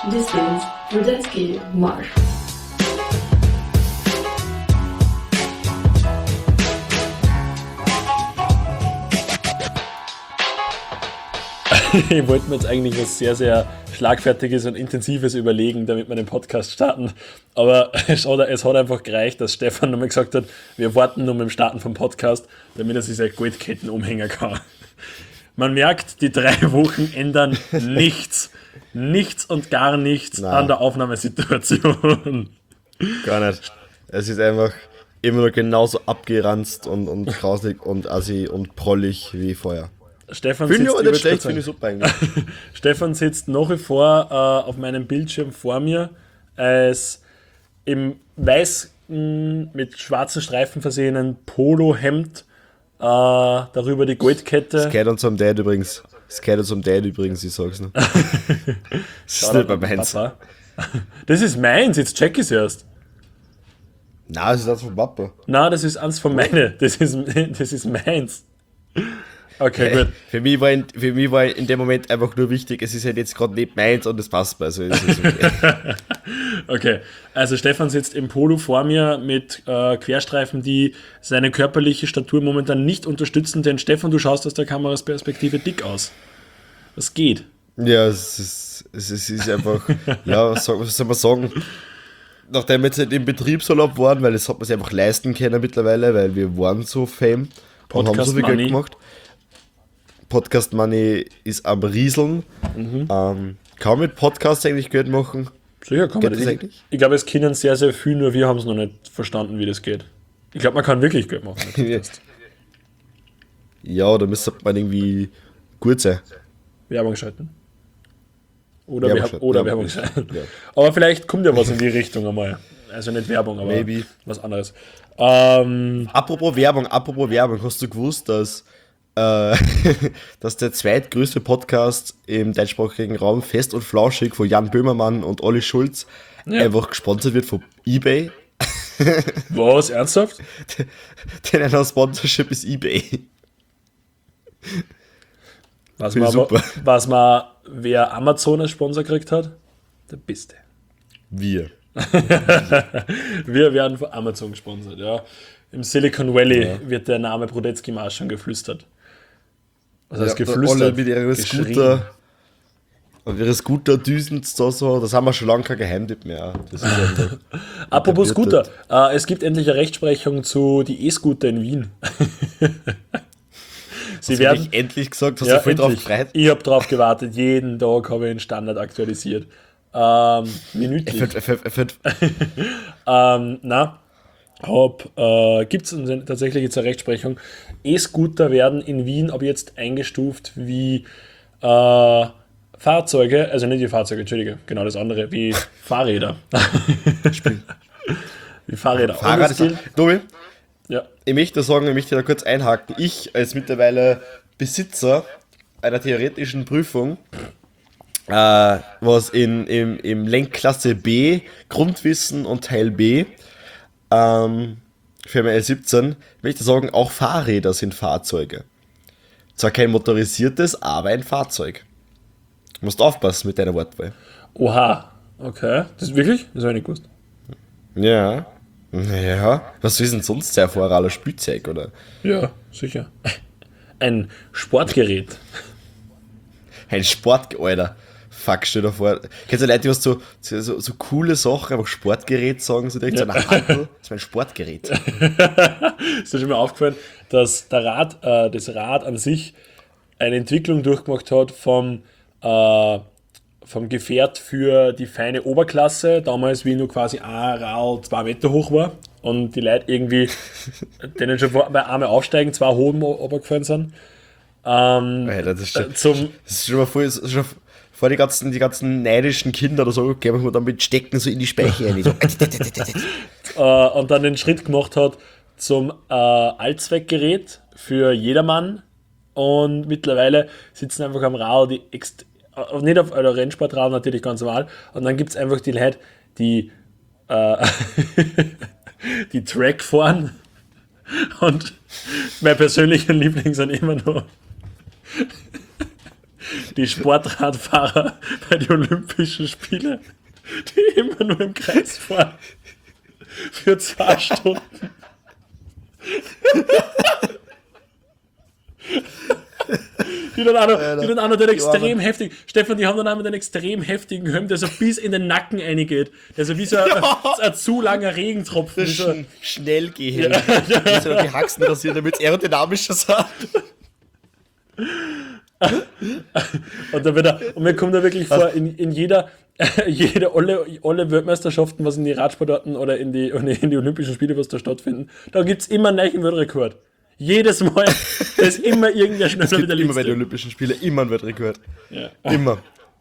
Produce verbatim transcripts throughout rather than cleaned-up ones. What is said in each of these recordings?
This is Radetzky Marsch. Ich wollte mir jetzt eigentlich was sehr, sehr Schlagfertiges und Intensives überlegen, damit wir den Podcast starten. Aber es hat, es hat einfach gereicht, dass Stefan nochmal gesagt hat, wir warten nur mit dem Starten vom Podcast, damit er sich seine Goldketten umhängen kann. Man merkt, die drei Wochen ändern nichts. Nichts und gar nichts Nein. an der Aufnahmesituation. Gar nicht. Es ist einfach immer noch genauso abgeranzt und, und grausig und assi und prollig wie vorher. Stefan Finde ich sitzt, aber nicht ich würd schlecht, grad finde ich sagen, super eigentlich. Stefan sitzt nach wie vor äh, auf meinem Bildschirm vor mir als im weißen, mit schwarzen Streifen versehenen Polohemd, äh, darüber die Goldkette. Es geht uns um Dad übrigens. Es geht uns um Dad übrigens, ich sag's noch. Das ist nicht bei meins. Papa. Das ist meins, jetzt check ich es erst. Nein, das ist das von Papa. Nein, das ist eins von meine. Das ist, das ist meins. Okay, Hey, gut. für, mich war in, für mich war in dem Moment einfach nur wichtig, es ist halt jetzt gerade nicht meins und es passt mir. Also es ist okay. Okay, also Stefan sitzt im Polo vor mir mit äh, Querstreifen, die seine körperliche Statur momentan nicht unterstützen, denn Stefan, du schaust aus der Kamerasperspektive dick aus. Was geht? Ja, es ist, es ist, es ist einfach, ja, was soll, was soll man sagen? Nachdem wir jetzt nicht im Betriebsurlaub waren, weil das hat man sich einfach leisten können mittlerweile, weil wir waren so fame und haben Podcast so viel Money. Geld gemacht. Podcast Money ist am Rieseln. Mhm. Ähm, kann man mit Podcasts eigentlich Geld machen? Sicher, kann man Geht das. das Ich, eigentlich? ich glaube, es können sehr, sehr viel, nur wir haben es noch nicht verstanden, wie das geht. Ich glaube, man kann wirklich Geld machen. mit Podcast. Ja, da müsste man irgendwie gut sein. Werbung schalten. Oder Werbung Werbung, schalten, oder ja. Werbung schalten. Ja. Aber vielleicht kommt ja was in die Richtung einmal. Also nicht Werbung, aber Maybe. was anderes. Ähm, Apropos Werbung, apropos Werbung, hast du gewusst, dass, äh, dass der zweitgrößte Podcast im deutschsprachigen Raum, Fest und Flauschig, von Jan Böhmermann und Olli Schulz, Ja. einfach gesponsert wird von eBay? was? Ernsthaft? Denn einer Sponsorship ist eBay. Was Finde man, ich aber, super. was man, wer Amazon als Sponsor gekriegt hat, der Beste. Wir. Wir werden von Amazon gesponsert, ja. Im Silicon Valley Ja. wird der Name Radetzky Marsch schon geflüstert. Was heißt Ja, geflüstert? alle mit ihren Geschrien. Scooter. Und ihre Scooter-Düsen da so, das haben wir schon lange kein Geheimtipp mehr. Das ist einfach Apropos Scooter, etabliert. äh, es gibt endlich eine Rechtsprechung zu die E-Scooter in Wien. Sie Hast du werden nicht endlich gesagt, hast ja, du voll drauf endlich. gefreut? Ich habe drauf gewartet, jeden Tag habe ich einen Standard aktualisiert. Ähm, minütlich. F- F- F- F- Ähm, na, äh, gibt es tatsächlich jetzt eine Rechtsprechung. E-Scooter werden in Wien ab jetzt eingestuft wie äh, Fahrzeuge, also nicht wie Fahrzeuge, Entschuldige, genau das andere, wie Fahrräder. wie Fahrräder. Und Fahrrad das ist gilt- Tobi, ja. ich möchte sagen, ich möchte da kurz einhaken. Ich als mittlerweile Besitzer einer theoretischen Prüfung, äh, was in, im, im Lenkklasse B, Grundwissen und Teil B, ähm, für L siebzehn, möchte sagen, auch Fahrräder sind Fahrzeuge. Zwar kein motorisiertes, aber ein Fahrzeug. Du musst aufpassen mit deiner Wortwahl. Oha, okay. Das ist wirklich? Das habe ich nicht gewusst. Ja. Ja. Was ist denn sonst der Vorraler Spielzeug, oder? Ja, sicher. Ein Sportgerät. Ein Sport, Alter. Fuck, stell dir vor. Kennst du Leute, die was so, so, so, so coole Sachen, einfach Sportgerät sagen, so direkt so ein Handel, das ist mein Sportgerät. Ist dir schon mal aufgefallen, dass der Rad, äh, das Rad an sich eine Entwicklung durchgemacht hat vom, äh, vom Gefährt für die feine Oberklasse, damals wie nur quasi ein Rad zwei Meter hoch war und die Leute irgendwie, denen schon vor- bei einmal aufsteigen, zwei Hohen runtergefallen sind. Ähm, Alter, das ist schon, zum, das ist schon mal voll, das ist schon vor die ganzen, die ganzen neidischen Kinder oder so, gehen wir dann mit Stecken so in die Speiche rein. So. äh, und dann den Schritt gemacht hat zum äh, Allzweckgerät für jedermann und mittlerweile sitzen einfach am Rad, die ext- äh, nicht auf einer Rennsportrad natürlich ganz normal und dann gibt es einfach die Leute, die äh, die Track fahren und mein persönlicher Liebling sind immer nur die Sportradfahrer bei den Olympischen Spielen, die immer nur im Kreis fahren. Für zwei Stunden. Die dann auch noch, die dann auch noch den extrem heftigen, Stefan, die haben dann auch noch den extrem heftigen Helm, der so bis in den Nacken reingeht. Der so wie so ein, ja. ein zu langer Regentropfen. Das so. Sch- schnell gehen. Ja. Muss ja noch die Haxen rasieren, damit es aerodynamischer sein. Und, da wird er, und mir kommt da wirklich vor, in, in jeder, jede, alle, alle Weltmeisterschaften, was in die Radsportarten oder in die, in die Olympischen Spiele, was da stattfinden, da gibt es immer einen neuen Weltrekord. Jedes Mal, da ist immer irgendwer schneller wie der Letzte. Immer bei Letzte. den Olympischen Spielen, immer ein Weltrekord. Ja. Immer.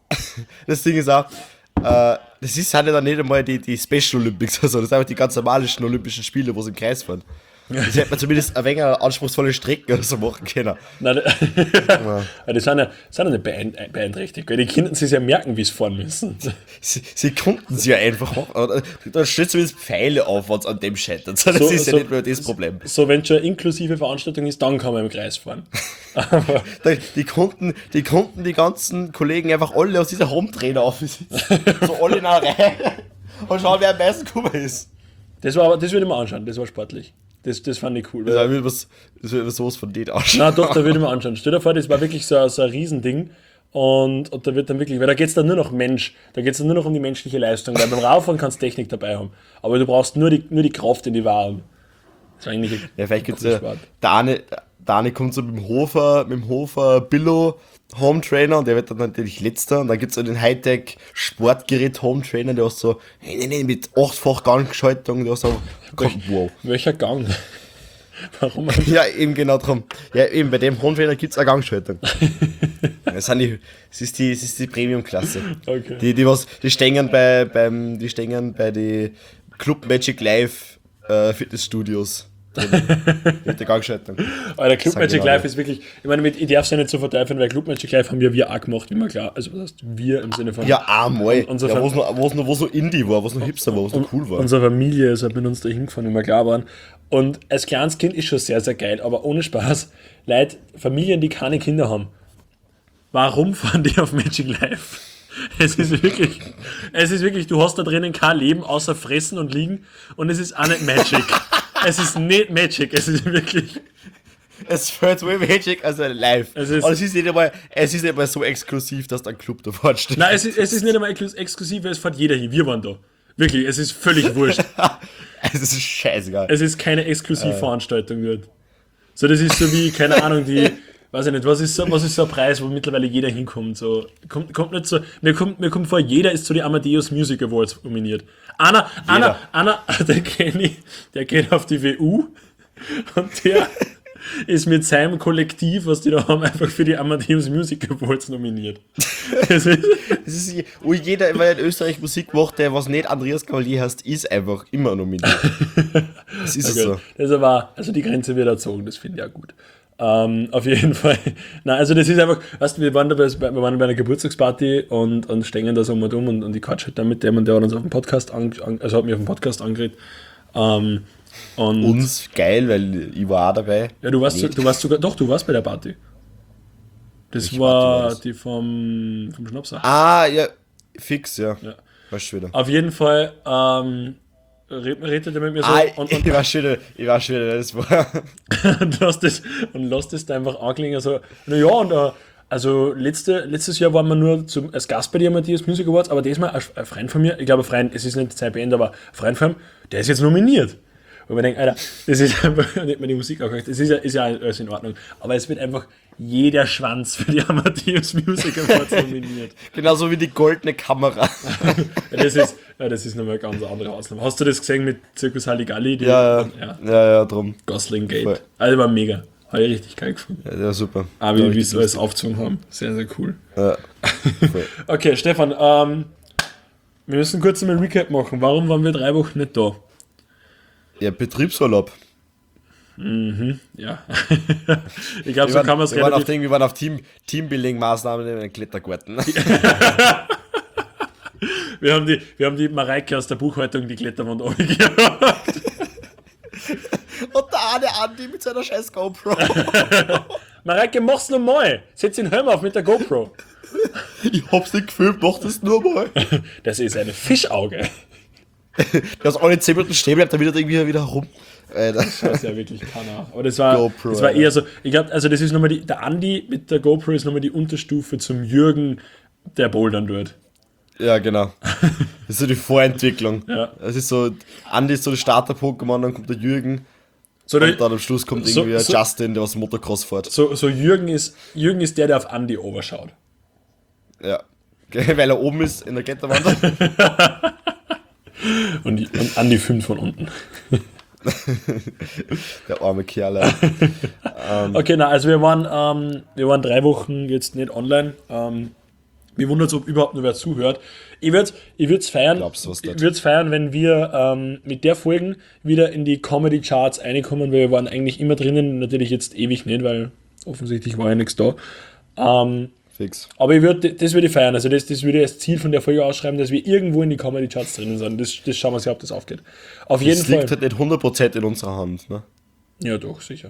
Das Ding ist auch, äh, das ist halt dann nicht einmal die, die Special Olympics, also das sind einfach die ganz normalen Olympischen Spiele, wo sie im Kreis fahren. Das hätte man zumindest ein wenig anspruchsvolle Strecken oder so machen können. Nein, ja. Die sind ja, sind ja nicht beein- beeinträchtigt, weil die Kinder sich ja merken, wie sie fahren müssen. Sie, sie konnten es ja einfach machen. Da steht zumindest Pfeile auf, wenn es an dem scheitert. Das So- ist ja so- nicht mehr das Problem. So, wenn es schon eine inklusive Veranstaltung ist, dann kann man im Kreis fahren. Aber Die, die, konnten, die konnten die ganzen Kollegen einfach alle aus dieser Home-Trainer aufsitzen. So alle in einer Reihe. Und schauen, wer am meisten gekommen ist. das war aber, das würde ich mir anschauen, das war sportlich. Das, das fand ich cool. Das Weil, wird was, das wird sowas von denen ausschauen. na doch, da würde ich mir anschauen. Stell dir vor, das war wirklich so, so ein Riesending. Und, und da wird dann wirklich, weil da geht es dann nur noch Mensch, da geht es dann nur noch um die menschliche Leistung, weil beim Rauffahren kannst du Technik dabei haben. Aber du brauchst nur die, nur die Kraft in die Waren. Das war eigentlich ein Ja, vielleicht gibt es cooler ja. Sport. Der eine, der eine kommt so mit dem Hofer, mit dem Hofer Billo Home Trainer und der wird dann natürlich letzter. Und dann gibt es so den Hightech Sportgerät Home Trainer, der hast so, nee, nee, nee, mit achtfach Gangschaltung, der hast so, wow. Welcher Gang? Warum? Ja, eben genau drum. Ja, eben, bei dem Home Trainer gibt es eine Gangschaltung. Das, sind die, das ist die, das ist die Premium-Klasse. Okay. Die, die, was, die stehen bei, beim, die stehen bei die Club Magic Live äh, Fitnessstudios. Mit der Gangschaltung. Alter, Club Sagen Magic genau Live das. ist wirklich, ich meine, mit, ich darf es ja nicht so verteufeln, weil Club Magic Live haben wir wir auch gemacht, immer klar. Also, was heißt wir im Sinne von. Ja, einmal. Unser Ja, Ver- wo es noch, wo's noch, wo's noch Indie war, wo es noch Hipster war, wo es noch cool war. Unsere Familie ist halt mit uns da hingefahren, wie wir klar waren. Und als kleines Kind ist schon sehr, sehr geil, aber ohne Spaß, Leute, Familien, die keine Kinder haben, warum fahren die auf Magic Life? Es ist wirklich, es ist wirklich, du hast da drinnen kein Leben außer fressen und liegen und es ist auch nicht Magic. Es ist nicht Magic, es ist wirklich. Es fällt so Magic als ein Live. Es ist- Aber es ist nicht einmal, es ist nicht einmal so exklusiv, dass da ein Club davor steht. Nein, es ist, es ist nicht einmal exklus- exklusiv, es fährt jeder hin. Wir waren da. Wirklich, es ist völlig wurscht. Es ist scheißegal. Es ist keine Exklusivveranstaltung dort. So, das ist so wie, keine Ahnung, die, weiß ich nicht, was ist so, was ist so ein Preis, wo mittlerweile jeder hinkommt? So, kommt, kommt nicht so, mir kommt, mir kommt vor, jeder ist zu den Amadeus Music Awards nominiert. Einer, einer, einer, der kenne ich, der geht auf die W U und der ist mit seinem Kollektiv, was die da haben, einfach für die Amadeus Music Awards nominiert. Das ist, Das ist, wo jeder, weil in Österreich Musik macht, der was nicht Andreas Cavalier heißt, ist einfach immer nominiert. Das ist es so. Das ist aber, also die Grenze wird erzogen, das finde ich auch gut. Ähm, auf jeden Fall. Nein, also das ist einfach, weißt du, wir waren da bei, wir waren bei einer Geburtstagsparty und, und stehen da so um und um und, und ich quatsch halt da mit dem und der hat uns auf dem Podcast, an, an, also hat mich auf dem Podcast angeredet. Ähm, und Uns geil, weil ich war auch dabei. ja, du warst, Nicht. du warst sogar, doch, du warst bei der Party. Das Welche war Party war das? die vom, vom Schnapsach. Ah, ja, fix, ja. Ja. Weißt du wieder. Auf jeden Fall ähm, red- redet er mit mir so Ah, und, ich und, war schon wieder, ich war schon wieder, das war. und lass das und lass das da einfach anklingen. So, naja, und äh, also letzte, letztes Jahr waren wir nur zum, als Gast bei den Amadeus Music Awards, aber diesmal ein, ein Freund von mir, ich glaube, ein Freund, es ist nicht sein Band, aber ein Freund von ihm, der ist jetzt nominiert. Und man denkt, Alter, das ist einfach, nicht mehr die Musik angehört, das ist ja, ist ja alles in Ordnung, aber es wird einfach jeder Schwanz für die Amadeus Music Awards nominiert. Genauso wie die goldene Kamera. Ja, das ist, ja, das ist nochmal eine ganz andere Ausnahme. Hast du das gesehen mit Circus Halligalli? Die, Ja, ja, ja. ja, ja, drum. Gosling Gate. Voll. Also war mega. Habe ich richtig geil gefunden. Ja, ja super. Aber Ja, wie wir richtig es alles aufgezogen haben. Sehr, sehr cool. Ja. Voll. Okay, Stefan, ähm, wir müssen kurz einmal Recap machen. Warum waren wir drei Wochen nicht da? Ja, Betriebsurlaub. Ja. Ich glaube, Wir so waren, kann man es wir waren auf, relativ... Ding, wir waren auf Team, Teambuilding-Maßnahmen in einem Klettergarten. Wir haben die, wir haben die Mareike aus der Buchhaltung die Kletterwand angehört. Und der eine Andi mit seiner scheiß GoPro. Mareike, mach's nochmal. Setz den Helm auf mit der GoPro. Ich hab's nicht gefilmt, mach das nur mal. Das ist eine Fischauge. Das alle zehn Minuten stehen bleibt, dann wieder irgendwie wieder rum. Alter. Das ist ja wirklich keiner. Aber das war, GoPro, das war Alter. eher so, ich glaube, also das ist nochmal die, der Andi mit der GoPro ist nochmal die Unterstufe zum Jürgen, der bouldern wird. Ja, genau. Das ist so die Vorentwicklung. Ja. Das ist so, Andi ist so der Starter-Pokémon, dann kommt der Jürgen So, und der, dann am Schluss kommt so- irgendwie so- Justin, der aus dem Motocross fährt. so, so Jürgen ist, Jürgen ist der, der auf Andi overschaut. Ja. Okay, weil er oben ist in der Kletterwand. Und, die- und Andi filmt von unten. Der arme Kerl. Alter. Okay, na, also wir waren, ähm, wir waren drei Wochen jetzt nicht online. Ähm, mir wundert es, ob überhaupt nur wer zuhört. Ich würde es ich würd's feiern, Glaubst du was ich nicht? würd's feiern, wenn wir ähm, mit der Folgen wieder in die Comedy-Charts reinkommen, weil wir waren eigentlich immer drinnen, natürlich jetzt ewig nicht, weil offensichtlich war ja nichts da. Ähm, Fix. aber ich würd, das würde ich feiern, also das, das würde ich als Ziel von der Folge ausschreiben, dass wir irgendwo in die Comedy-Charts drinnen sind. Das, das schauen wir uns ja, ob das aufgeht. Auf jeden Das Fall. liegt halt nicht hundert Prozent in unserer Hand. Ne? Ja, doch, sicher.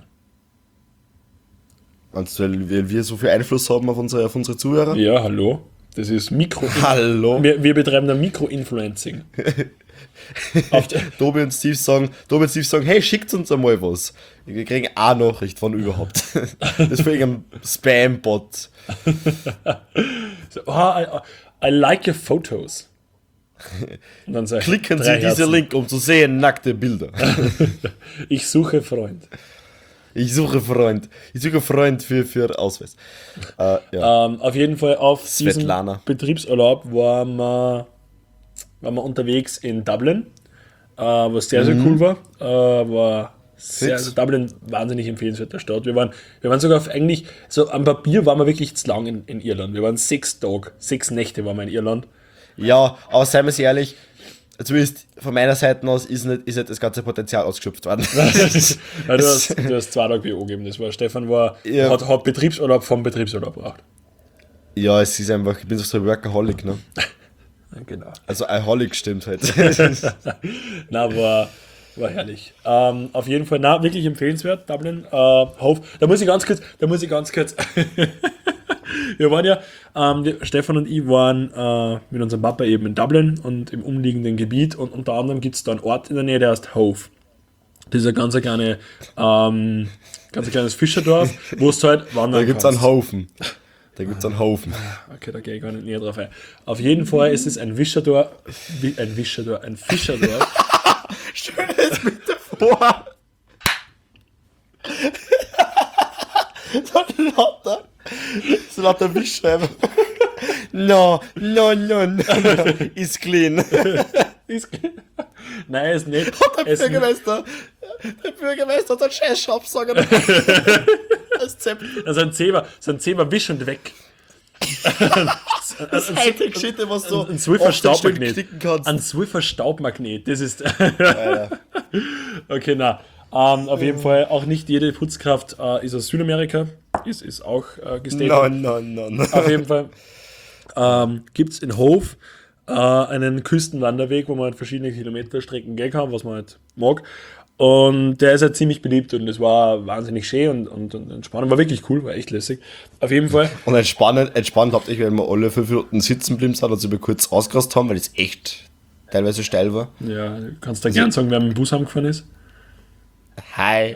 Also, weil wir, wir so viel Einfluss haben auf unsere, auf unsere Zuhörer. Ja, hallo. Das ist Mikro. Hallo. Wir, wir betreiben da Mikro-Influencing. Auf der- Tobi und Steve sagen, Tobi und Steve sagen, hey, schickt uns einmal was. Wir kriegen eine Nachricht von überhaupt. Das ist für irgendein Spam-Bot. so, oh, I, I like your photos. Und dann sag ich, Klicken Sie drei diesen Herzen. Link, um zu sehen nackte Bilder. Ich suche Freund. Ich suche Freund. Ich suche Freund für, für Ausweis. Äh, ja. Ähm, auf jeden Fall auf Svetlana. diesem Betriebsurlaub waren wir, waren wir unterwegs in Dublin, äh, was sehr, sehr cool war. Äh, war sehr, Fix. also Dublin, wahnsinnig empfehlenswerter Stadt. Wir waren, wir waren sogar auf eigentlich, so am Papier waren wir wirklich zu lang in, in Irland. Wir waren sechs Tage, sechs Nächte waren wir in Irland. ja, aber seien wir es ehrlich, zumindest von meiner Seite aus ist nicht, ist nicht das ganze Potenzial ausgeschöpft worden. Ja, du, hast, du hast zwei Tage B O gegeben. Das war, Stefan war, Ja. hat, hat Betriebsurlaub vom Betriebsurlaub gebracht. Ja, es ist einfach, ich bin so ein Workaholic, ne? Genau. Also Aholic stimmt halt. Na, war, war herrlich. Ähm, auf jeden Fall, na, wirklich empfehlenswert, Dublin. Äh, Hof. Da muss ich ganz kurz, da muss ich ganz kurz. Wir waren ja, ähm, die, Stefan und ich waren äh, mit unserem Papa eben in Dublin und im umliegenden Gebiet und unter anderem gibt es da einen Ort in der Nähe, der heißt Hove. Das ist ein ganz kleine, ähm, ganz kleines Fischerdorf, wo es halt wandern Da gibt's kannst. einen Haufen. Da gibt's einen Haufen. Okay, da gehe ich gar nicht näher drauf ein. Auf jeden Fall ist es ein Wischerdorf, wie- ein Wischerdorf, ein Fischerdorf. Stell dir das bitte vor. So lauter, so lauter Wischschreiber. No, no, no, no, ist clean. Ist- Nein, ist nicht. Der Es, Bürgermeister, der Bürgermeister hat einen scheiß Staubsauger. Als Zepp. also ein Zebra, so ein Zebra wisch und weg. Das Hightech-Shit, was so Ein Swiffer auf den Stück Staubmagnet. klicken kannst. Ein Swiffer Staubmagnet, das ist. Alter. Okay, na. Ähm, auf jeden Fall auch nicht jede Putzkraft äh, ist aus Südamerika. Ist, ist auch äh, gestatet. No, no, no, no. Auf jeden Fall ähm, gibt es in Hove äh, einen Küstenwanderweg, wo man halt verschiedene Kilometerstrecken gehen kann, was man halt mag. Und der ist halt ziemlich beliebt und es war wahnsinnig schön und, und, und entspannend. War wirklich cool, war echt lässig. Auf jeden Fall. Und entspannend, entspannend habt ihr, wenn wir alle fünf Minuten sitzen geblieben sind und sie mal kurz ausgerast haben, weil es echt teilweise steil war. Ja, kannst du gern sagen, wer mit dem Bus heimgefahren ist? Hi.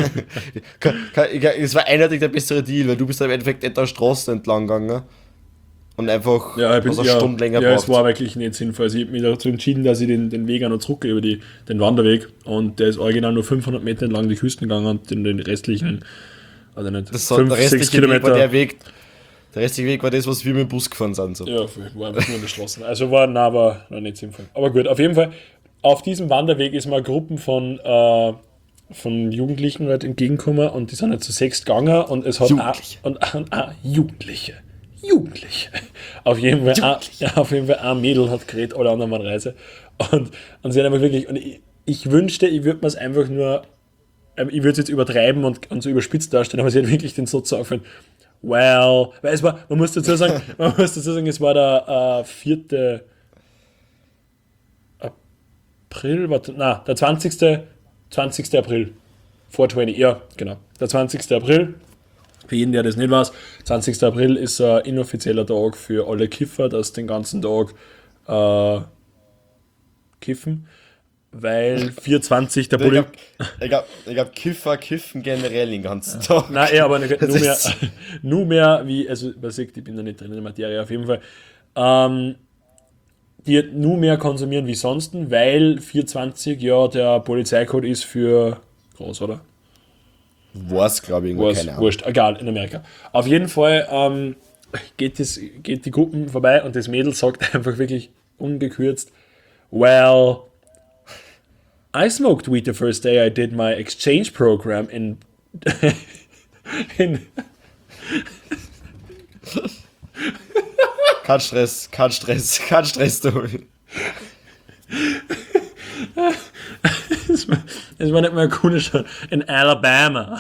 Es war eindeutig der bessere Deal, weil du bist dann im Endeffekt nicht der Straße entlang gegangen und einfach Ja, ich bin, was eine ja, Stunde länger ja es braucht. war wirklich nicht sinnvoll. Also ich habe mich dazu entschieden, dass ich den, den Weg auch noch zurückgehe über die, den Wanderweg und der ist original nur fünfhundert Meter entlang die Küsten gegangen und den, den restlichen, also nicht, Das war, der sechs restliche Weg war der Weg, der restliche Weg war das, was wir mit dem Bus gefahren sind. So. Ja, war einfach nur in der Straße. Also war, na, war, war nicht sinnvoll. Aber gut, auf jeden Fall, auf diesem Wanderweg ist mal Gruppen von, äh, von Jugendlichen halt entgegengekommen und die sind halt zu sechs gegangen und es hat Jugendliche. Auch, und, und, ah, Jugendliche. Jugendliche. Auf jeden Fall, ein, ja, auf jeden Fall ein Mädel hat geredet, alle anderen waren Reise. Und, und sie hat einfach wirklich, und ich, ich wünschte, ich würde mir es einfach nur, ähm, ich würde es jetzt übertreiben und, und so überspitzt darstellen, aber sie hat wirklich den Satz sagen, well, weil es war, man muss dazu sagen, man muss dazu sagen, es war der äh, vierte April, warte, na, der zwanzigste zwanzigste April, vierhundertzwanzig, ja, genau, der zwanzigste April Für jeden, der das nicht weiß, zwanzigster April ist ein inoffizieller Tag für alle Kiffer, dass den ganzen Tag äh, kiffen, weil vierundzwanzig der Ich Poli... glaube, ich glaub, ich glaub, Kiffer kiffen generell den ganzen Tag. Nein, eher, aber nicht, Das nur, mehr, ist- nur mehr wie, also man sieht, ich bin da nicht drin in der Materie, auf jeden Fall, ähm, die nur mehr konsumieren wie sonst, weil vierundzwanzig ja der Polizeicode ist für groß, oder? War's, glaube ich, irgendwo, Was, keine Ahnung. wurscht, egal, in Amerika. Auf jeden Fall ähm, geht, das, geht die Gruppen vorbei und das Mädel sagt einfach wirklich ungekürzt, well, I smoked weed the first day I did my exchange program in, in Kein Stress, kein Stress, kein Stress, Tobi. das, war, das war nicht mal ein cooler Stadt, in Alabama.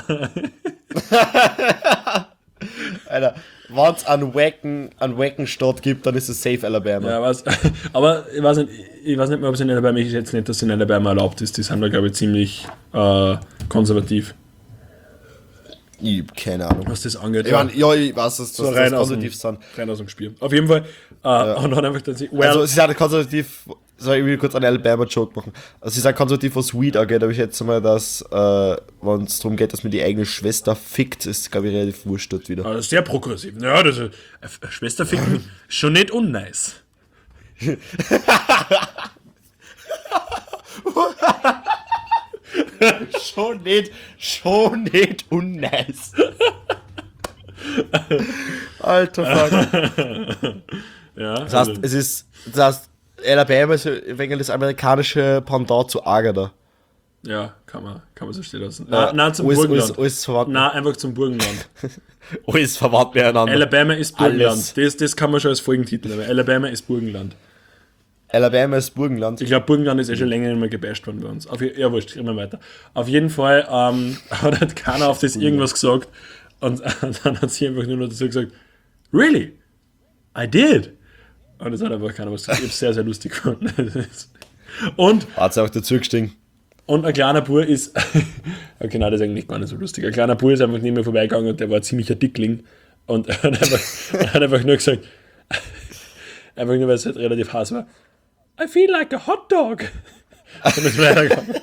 Alter, wenn es einen wacken, einen wacken Stadt gibt, dann ist es safe Alabama. Ja, was, aber ich weiß, nicht, ich weiß nicht mehr, ob es in Alabama ist. Ich schätze nicht, dass es in Alabama erlaubt ist. Die sind da, glaube ich, ziemlich äh, konservativ, Ich hab keine Ahnung. was das angeht. Ich mein, ja, ich weiß, dass, so dass rein das aus, dem, konservativ sind. rein aus dem Spiel. Auf jeden Fall. Äh, Und dann einfach dann sie, well, Also, sie sind konservativ. Soll ich will kurz einen Alabama-Joke machen? Also, sie sind konservativ, was Weed angeht, aber ich schätze mal, dass, äh, wenn es darum geht, dass man die eigene Schwester fickt, ist, glaube ich, relativ wurscht dort wieder. äh, sehr progressiv. Ja, das ist, äh, Schwester ficken, schon nicht unnice. Schon nicht, schon nicht unnice. Alter Fuck. Ja, Das heißt, es ist, das heißt, Alabama ist ein wenig das amerikanische Pendant zu Agatha. ja, kann man, kann man so stehen lassen. Nein, nein, zum alles, Burgenland. alles, alles verwandt, Nein, einfach zum Burgenland. alles verwandt miteinander. Alabama ist Burgenland. Alles. Das, das kann man schon als Folgentitel nehmen. Alabama ist Burgenland. Alabama ist Burgenland. Ich glaube, Burgenland ist eh schon länger nicht mehr gebasht worden bei uns. Auf, je- ja, wurscht, immer weiter. Auf jeden Fall ähm, hat halt keiner auf das irgendwas gesagt. Und, und dann hat sie einfach nur noch dazu gesagt, really? I did. Und es hat einfach keiner was gesagt. Ich hab's sehr, sehr lustig gefunden. Und, Hat sie auch dazu gestiegen. und ein kleiner Bur ist, okay, nein, das ist eigentlich gar nicht so lustig. Ein kleiner Bur ist einfach nicht mehr vorbeigegangen und der war ziemlich ein Dickling. Und er hat einfach, er hat einfach nur gesagt, einfach nur, weil es halt relativ heiß war, I feel like a hot dog. Und ist weitergegangen.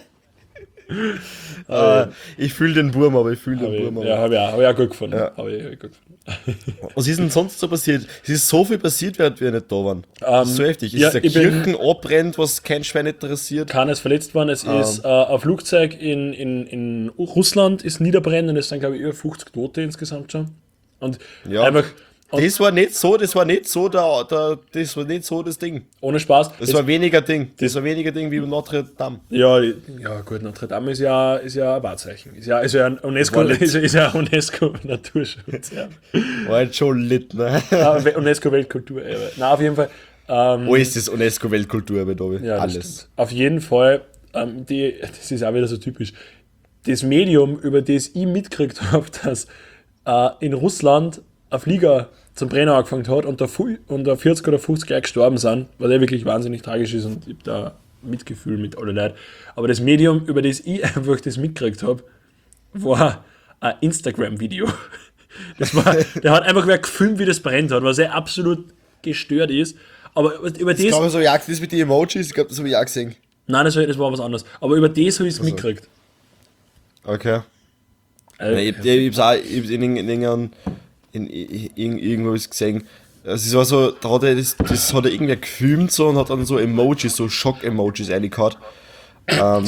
Äh, ich fühle den Burm, aber ich fühle Hab den ich, Burm. aber- ja, habe ich, auch- hab ich auch gut gefunden. Ja. Hab ich, hab ich gut gefunden. Was ist denn sonst so passiert? Es ist so viel passiert, während wir nicht da waren. das ist so heftig. Es ja, ist der ich bin- Kirchen abbrennt, was kein Schwein interessiert. Keiner ist verletzt worden. Es ist äh, ein Flugzeug in, in, in Russland ist niederbrennen und es sind, glaube ich, über fünfzig Tote insgesamt schon. Und Ja. einfach und Das war nicht so, das war nicht so der, der, das war nicht so das Ding. ohne Spaß. Das es, war weniger Ding. Das war weniger Ding wie Notre Dame. ja, ja, gut, Notre Dame ist ja, ist ja ein Wahrzeichen. Ist ja, ist ja ein UNESCO, War lit. ist, ist ja UNESCO Naturschutz. Ja. War halt schon lit, ne? Ah, We- UNESCO Weltkulturerbe. Na, auf jeden Fall. Ähm, Wo ist das UNESCO-Weltkulturerbe, Tobi? Ja, das Alles. stimmt. Auf jeden Fall, ähm, die, das ist auch wieder so typisch. Das Medium, über das ich mitgekriegt habe, dass äh, in Russland ein Flieger zum Brennen angefangen hat und da, fu- und da vierzig oder fünfzig gleich gestorben sind, was ja wirklich wahnsinnig tragisch ist und ich habe da Mitgefühl mit alle Leuten. Aber das Medium, über das ich einfach das mitgekriegt habe, war ein Instagram-Video. Das war, der hat einfach wer gefilmt, wie das brennt hat, was ja absolut gestört ist. Aber über das. Ich glaube, so jagt das mit den Emojis, ich glaube, das habe ich auch gesehen. Nein, das war, das war was anderes. Aber über das habe ich es mitgekriegt. Okay. Also, Ich, ich, ich hab's auch ich hab's in, in, in, in, in, irgendwo hab ich's gesehen. Also es war so, da hat er das, das hat er irgendwer gefilmt so und hat dann so Emojis, so Schock-Emojis reingehauen. Ähm,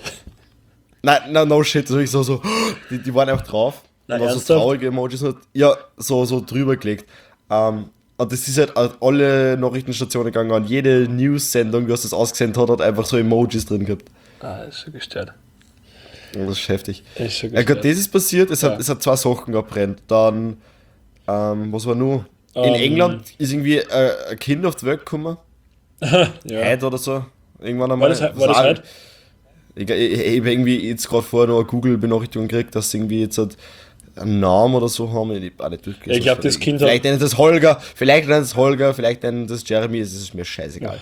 nein, nein, no shit, so ich so, so die, die waren einfach drauf. Na, und dann so ernsthaft? traurige Emojis, und, ja, so, so drüber gelegt. Ähm, und das ist halt an alle Nachrichtenstationen gegangen, an jede News-Sendung, was das ausgesendet hat, hat einfach so Emojis drin gehabt. ah, das ist schon gestört. Und das ist heftig. Das ist schon Ja gestört. gut, das ist passiert, es hat, Ja. es hat zwei Sachen gebrannt. Dann, ähm, was war nur? In Ähm. England ist irgendwie äh, ein Kind auf die Welt gekommen, ja. heute oder so. Irgendwann einmal. War das, war das auch- heute? Ich, ich, ich habe irgendwie jetzt gerade vorher noch eine Google-Benachrichtigung gekriegt, dass sie irgendwie jetzt halt einen Namen oder so haben. Ich habe auch nicht durchgelesen. Ich glaub, das Kind hat- Vielleicht nennen das Holger, vielleicht nennen das Holger, vielleicht nennen das Jeremy, es ist mir scheißegal.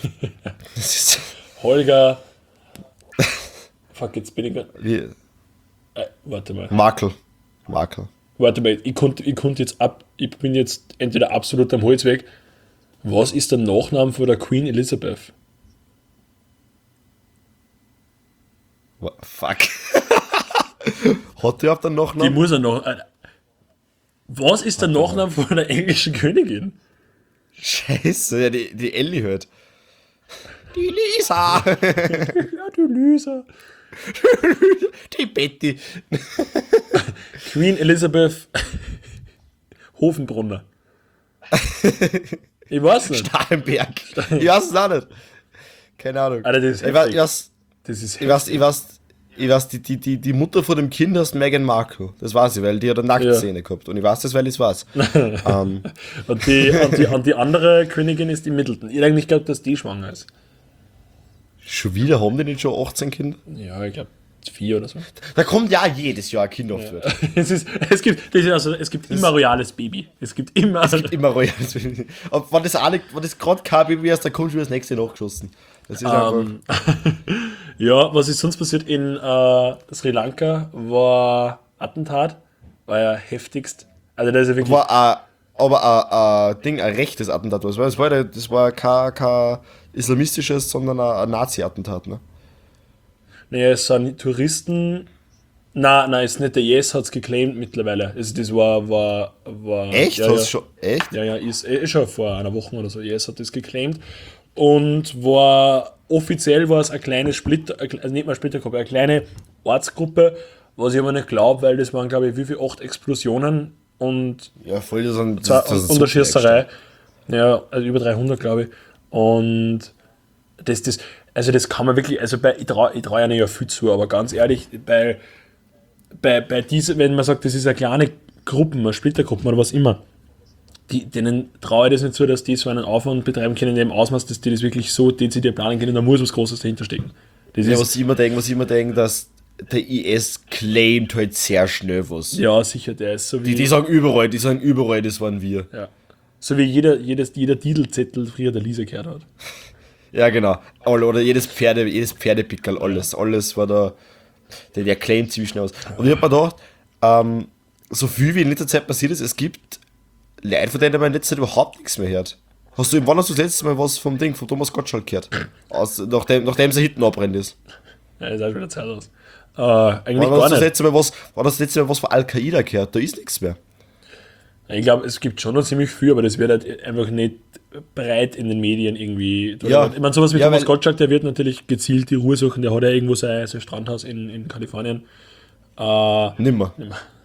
Das ist. Holger. Fuck, jetzt bin ich grad, Wie, äh, warte mal. Makel. Makel. warte mal, ich konnte ich konnt jetzt ab, ich bin jetzt entweder absolut am Holzweg. Was ist der Nachname von der Queen Elizabeth? What? Fuck. Hat die überhaupt einen Die Nachnamen? muss er noch. Äh, was ist der Nachname von der englischen Königin? Scheiße, ja, die, die Ellie hört. Die Lisa. Ja, du Lisa. Die Betty. Queen Elizabeth Hofenbrunner. Ich weiß nicht. Starrenberg. Ich weiß es auch nicht. Keine Ahnung. Alter, das ist ich weiß, heftig. ich weiß, Das ist ich weiß, ich weiß, ich weiß die, die, die, die Mutter von dem Kind heißt Meghan Markle. Das weiß ich, weil die hat eine Nacktszene gehabt. Und ich weiß das, weil ich es weiß. ähm, und, die, und, die, und die andere Königin ist die Middleton. Ich eigentlich glaube, dass die schwanger ist. schon wieder haben die nicht schon achtzehn Kinder? Ja, ich glaube vier oder so. Da kommt ja jedes Jahr ein Kind auf die Welt. Es, ist, es gibt, das ist also, es gibt immer royales Baby. Es gibt immer. Immer royal. Und wenn das, auch nicht- wenn das gerade kein Baby ist, dann kommt schon das nächste nachgeschossen. Das ist einfach. Ähm, ja, was ist sonst passiert in äh, Sri Lanka? War Attentat, war ja heftigst. Also das ist ja wirklich. War ein, aber ein, ein Ding, ein rechtes Attentat. Das war, das war, ja- das war kein, kein islamistisches, sondern ein, ein Nazi-Attentat. Ne? Naja, es sind Touristen. Nein, nein, ist nicht der Yes hat es geclaimed mittlerweile. Also das war, war, war. Echt? Ja, Hast du ja. schon? Echt? Ja, ja, ist, ist schon vor einer Woche oder so. Yes hat das geclaimed. Und war offiziell war es eine kleine Splitter, also nicht mal Splittergruppe, eine kleine Ortsgruppe, was ich aber nicht glaube, weil das waren, glaube ich, wie viel? Acht Explosionen und Ja, voll das sind, zwei, das sind und der super Schießerei. Ja, also über dreihundert, glaube ich. Und das, das, also das kann man wirklich, also bei, ich traue ich trau ja nicht ja viel zu, aber ganz ehrlich, bei, bei, bei dieser, wenn man sagt, das ist eine kleine Gruppe, eine Splittergruppe oder was immer, die, denen traue ich das nicht zu, dass die so einen Aufwand betreiben können in dem Ausmaß, dass die das wirklich so dezidiert planen können, da muss was Großes dahinter stecken. Das Ja, ist, was ich immer denke, was ich immer denke, dass der I S claimt halt sehr schnell was. ja, sicher, der ist so wie, Die, die sagen überall, die sagen überall, das waren wir. ja, so wie jeder, jedes, jeder Titelzettel früher der Lisa gehört hat. Ja, genau. All- Oder jedes Pferde, jedes Pferdepickel, alles, alles war da, der, der claimt ziemlich schnell aus. Und ich hab mir gedacht, ähm, so viel wie in letzter Zeit passiert ist, es gibt Leute, von denen man in letzter Zeit überhaupt nichts mehr hört. Hast du, wann hast du das letzte Mal was vom Ding, von Thomas Gottschalk gehört? Aus, nachdem, nachdem sein Hitten abbrennt ist. Ja, das ist auch wieder Zeit aus. Äh, eigentlich Wann gar hast du das nicht. letzte Mal was, wann hast du das letzte Mal was von Al-Qaida gehört? Da ist nichts mehr. Ich glaube, es gibt schon noch ziemlich viel, aber das wird halt einfach nicht breit in den Medien irgendwie. Ja. Ich meine, sowas wie Ja, Thomas weil- Gottschalk, der wird natürlich gezielt die Ruhe suchen, der hat ja irgendwo sein, sein Strandhaus in, in Kalifornien. Äh, Nimmer.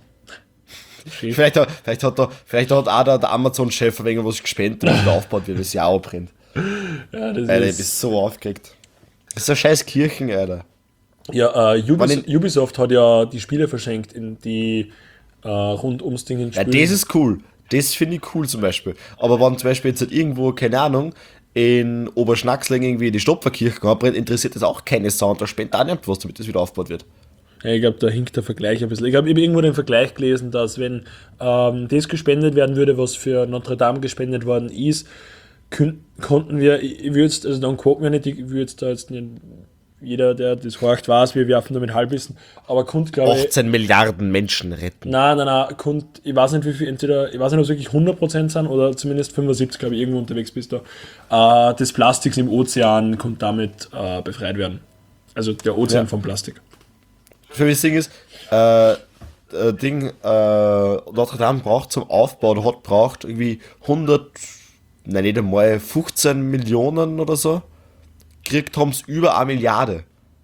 schief. Vielleicht, hat- vielleicht, hat da, vielleicht hat auch der, der Amazon-Chef ein wenig was gespendet, damit er aufgebaut wird, weil es ja auch brennt. Ja, das Alter, ich ist, bin so aufgeregt. Das ist eine scheiß Kirchen, Alter. ja äh, Ubis, Wann in- Ubisoft hat ja die Spiele verschenkt, in die äh, rund ums Ding Ja, das ist cool. Das finde ich cool zum Beispiel. Aber wenn zum Beispiel jetzt halt irgendwo, keine Ahnung, in Oberschnacksling irgendwie die Stopferkirche abbrennt, interessiert das auch keine Sau und da spendet auch nicht was, damit das wieder aufgebaut wird. Ja, ich glaube, da hinkt der Vergleich ein bisschen. Ich habe irgendwo den Vergleich gelesen, dass wenn ähm, das gespendet werden würde, was für Notre Dame gespendet worden ist, kün- konnten wir, ich, ich würde jetzt, also dann quoten wir nicht, ich würde jetzt da jetzt nicht, jeder, der das horcht, weiß, wir werfen damit Halbwissen, aber konnte, glaube ich, achtzehn Milliarden Menschen retten. nein, nein, nein, konnt, ich weiß nicht, wie viel, entweder, ich weiß nicht, ob es wirklich hundert Prozent sind oder zumindest fünfundsiebzig, glaube ich, irgendwo unterwegs bist du, äh, des Plastiks im Ozean konnte damit äh, befreit werden. Also der Ozean Ja. vom Plastik. Für mich das Ding ist, äh, äh, Ding, äh, Notre Dame braucht zum Aufbau, oder hat braucht irgendwie hundert, nein, nicht einmal fünfzehn Millionen oder so. Kriegt haben es über eine Milliarde.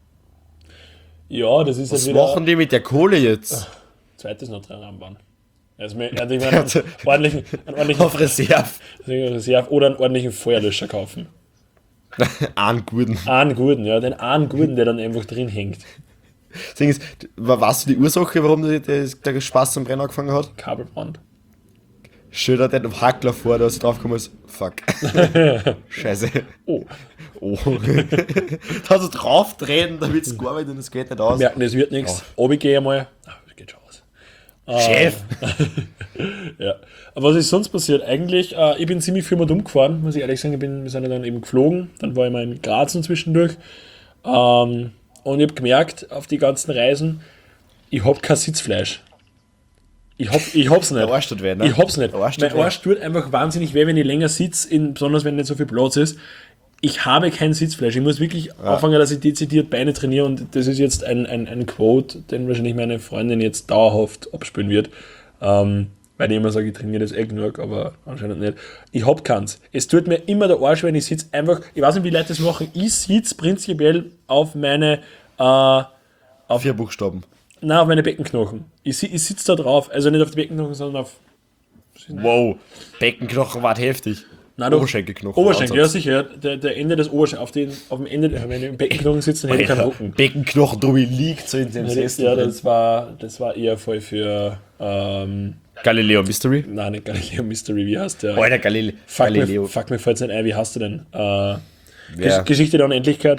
Ja, das ist Was halt wieder machen die mit der Kohle jetzt? zweites Notre Dame bauen. Also mir, also ich meine, einen ordentlichen, einen ordentlichen Auf Reserve. Reserve oder einen ordentlichen Feuerlöscher kaufen. Einen guten. Einen guten, ja, den einen guten, der dann einfach drin hängt. Das Ding ist, weißt du die Ursache, warum der, der, der Spaß am Brennen angefangen hat? Kabelbrand. Schön, dass der auf Hackler vor, da ist drauf gekommen ist, fuck. Scheiße. Oh, Oh. da so drauf drehen, damit es gearbeitet und es geht nicht aus. merken, das wird nichts. Obi gehe einmal. Ach, das geht schon aus. Chef! Ja. Aber was ist sonst passiert? Eigentlich, äh, ich bin ziemlich viel mal dumm gefahren, muss ich ehrlich sagen. Ich bin, wir sind ja dann eben geflogen. Dann war ich mal in Graz zwischendurch. Ähm, und ich habe gemerkt, auf die ganzen Reisen, ich habe kein Sitzfleisch. Ich, hab, ich hab's nicht. Der Arsch tut weh, ne? Ich hab's nicht. Der Arsch tut Mein weh. Arsch tut einfach wahnsinnig weh, wenn ich länger sitze, in, besonders wenn nicht so viel Platz ist. Ich habe kein Sitzfleisch. Ich muss wirklich anfangen, dass ich dezidiert Beine trainiere und das ist jetzt ein, ein, ein Quote, den wahrscheinlich meine Freundin jetzt dauerhaft abspielen wird. Ähm, weil ich immer sage, ich trainiere das eh genug, aber anscheinend nicht. Ich hab keins. Es tut mir immer der Arsch, wenn ich sitze. Einfach, ich weiß nicht, wie Leute das machen. Ich sitze prinzipiell auf meine äh, Vier Buchstaben. Nein, auf meine Beckenknochen. Ich, si- ich sitze da drauf. Also nicht auf die Beckenknochen, sondern auf. Wow. Beckenknochen war heftig. Nein, doch. Oberschenkelknochen. Oberschenkel, ja Ansatz. sicher. Der, der Ende des Oberschenkels. Auf, den, auf dem Ende, wenn ich im Beckenknochen sitze, dann hätte ich keinen Rücken. Beckenknochen drüber liegt so in dem Sessel. Ja, drin. das war, das war eher voll für. Ähm, Galileo Mystery. nein, nicht Galileo Mystery, wie heißt der? Alter, Galile fuck, Galileo. mir, fuck, mir fällt nicht ein, wie heißt der denn? Äh, Wer? Gesch- Geschichte der Unendlichkeit?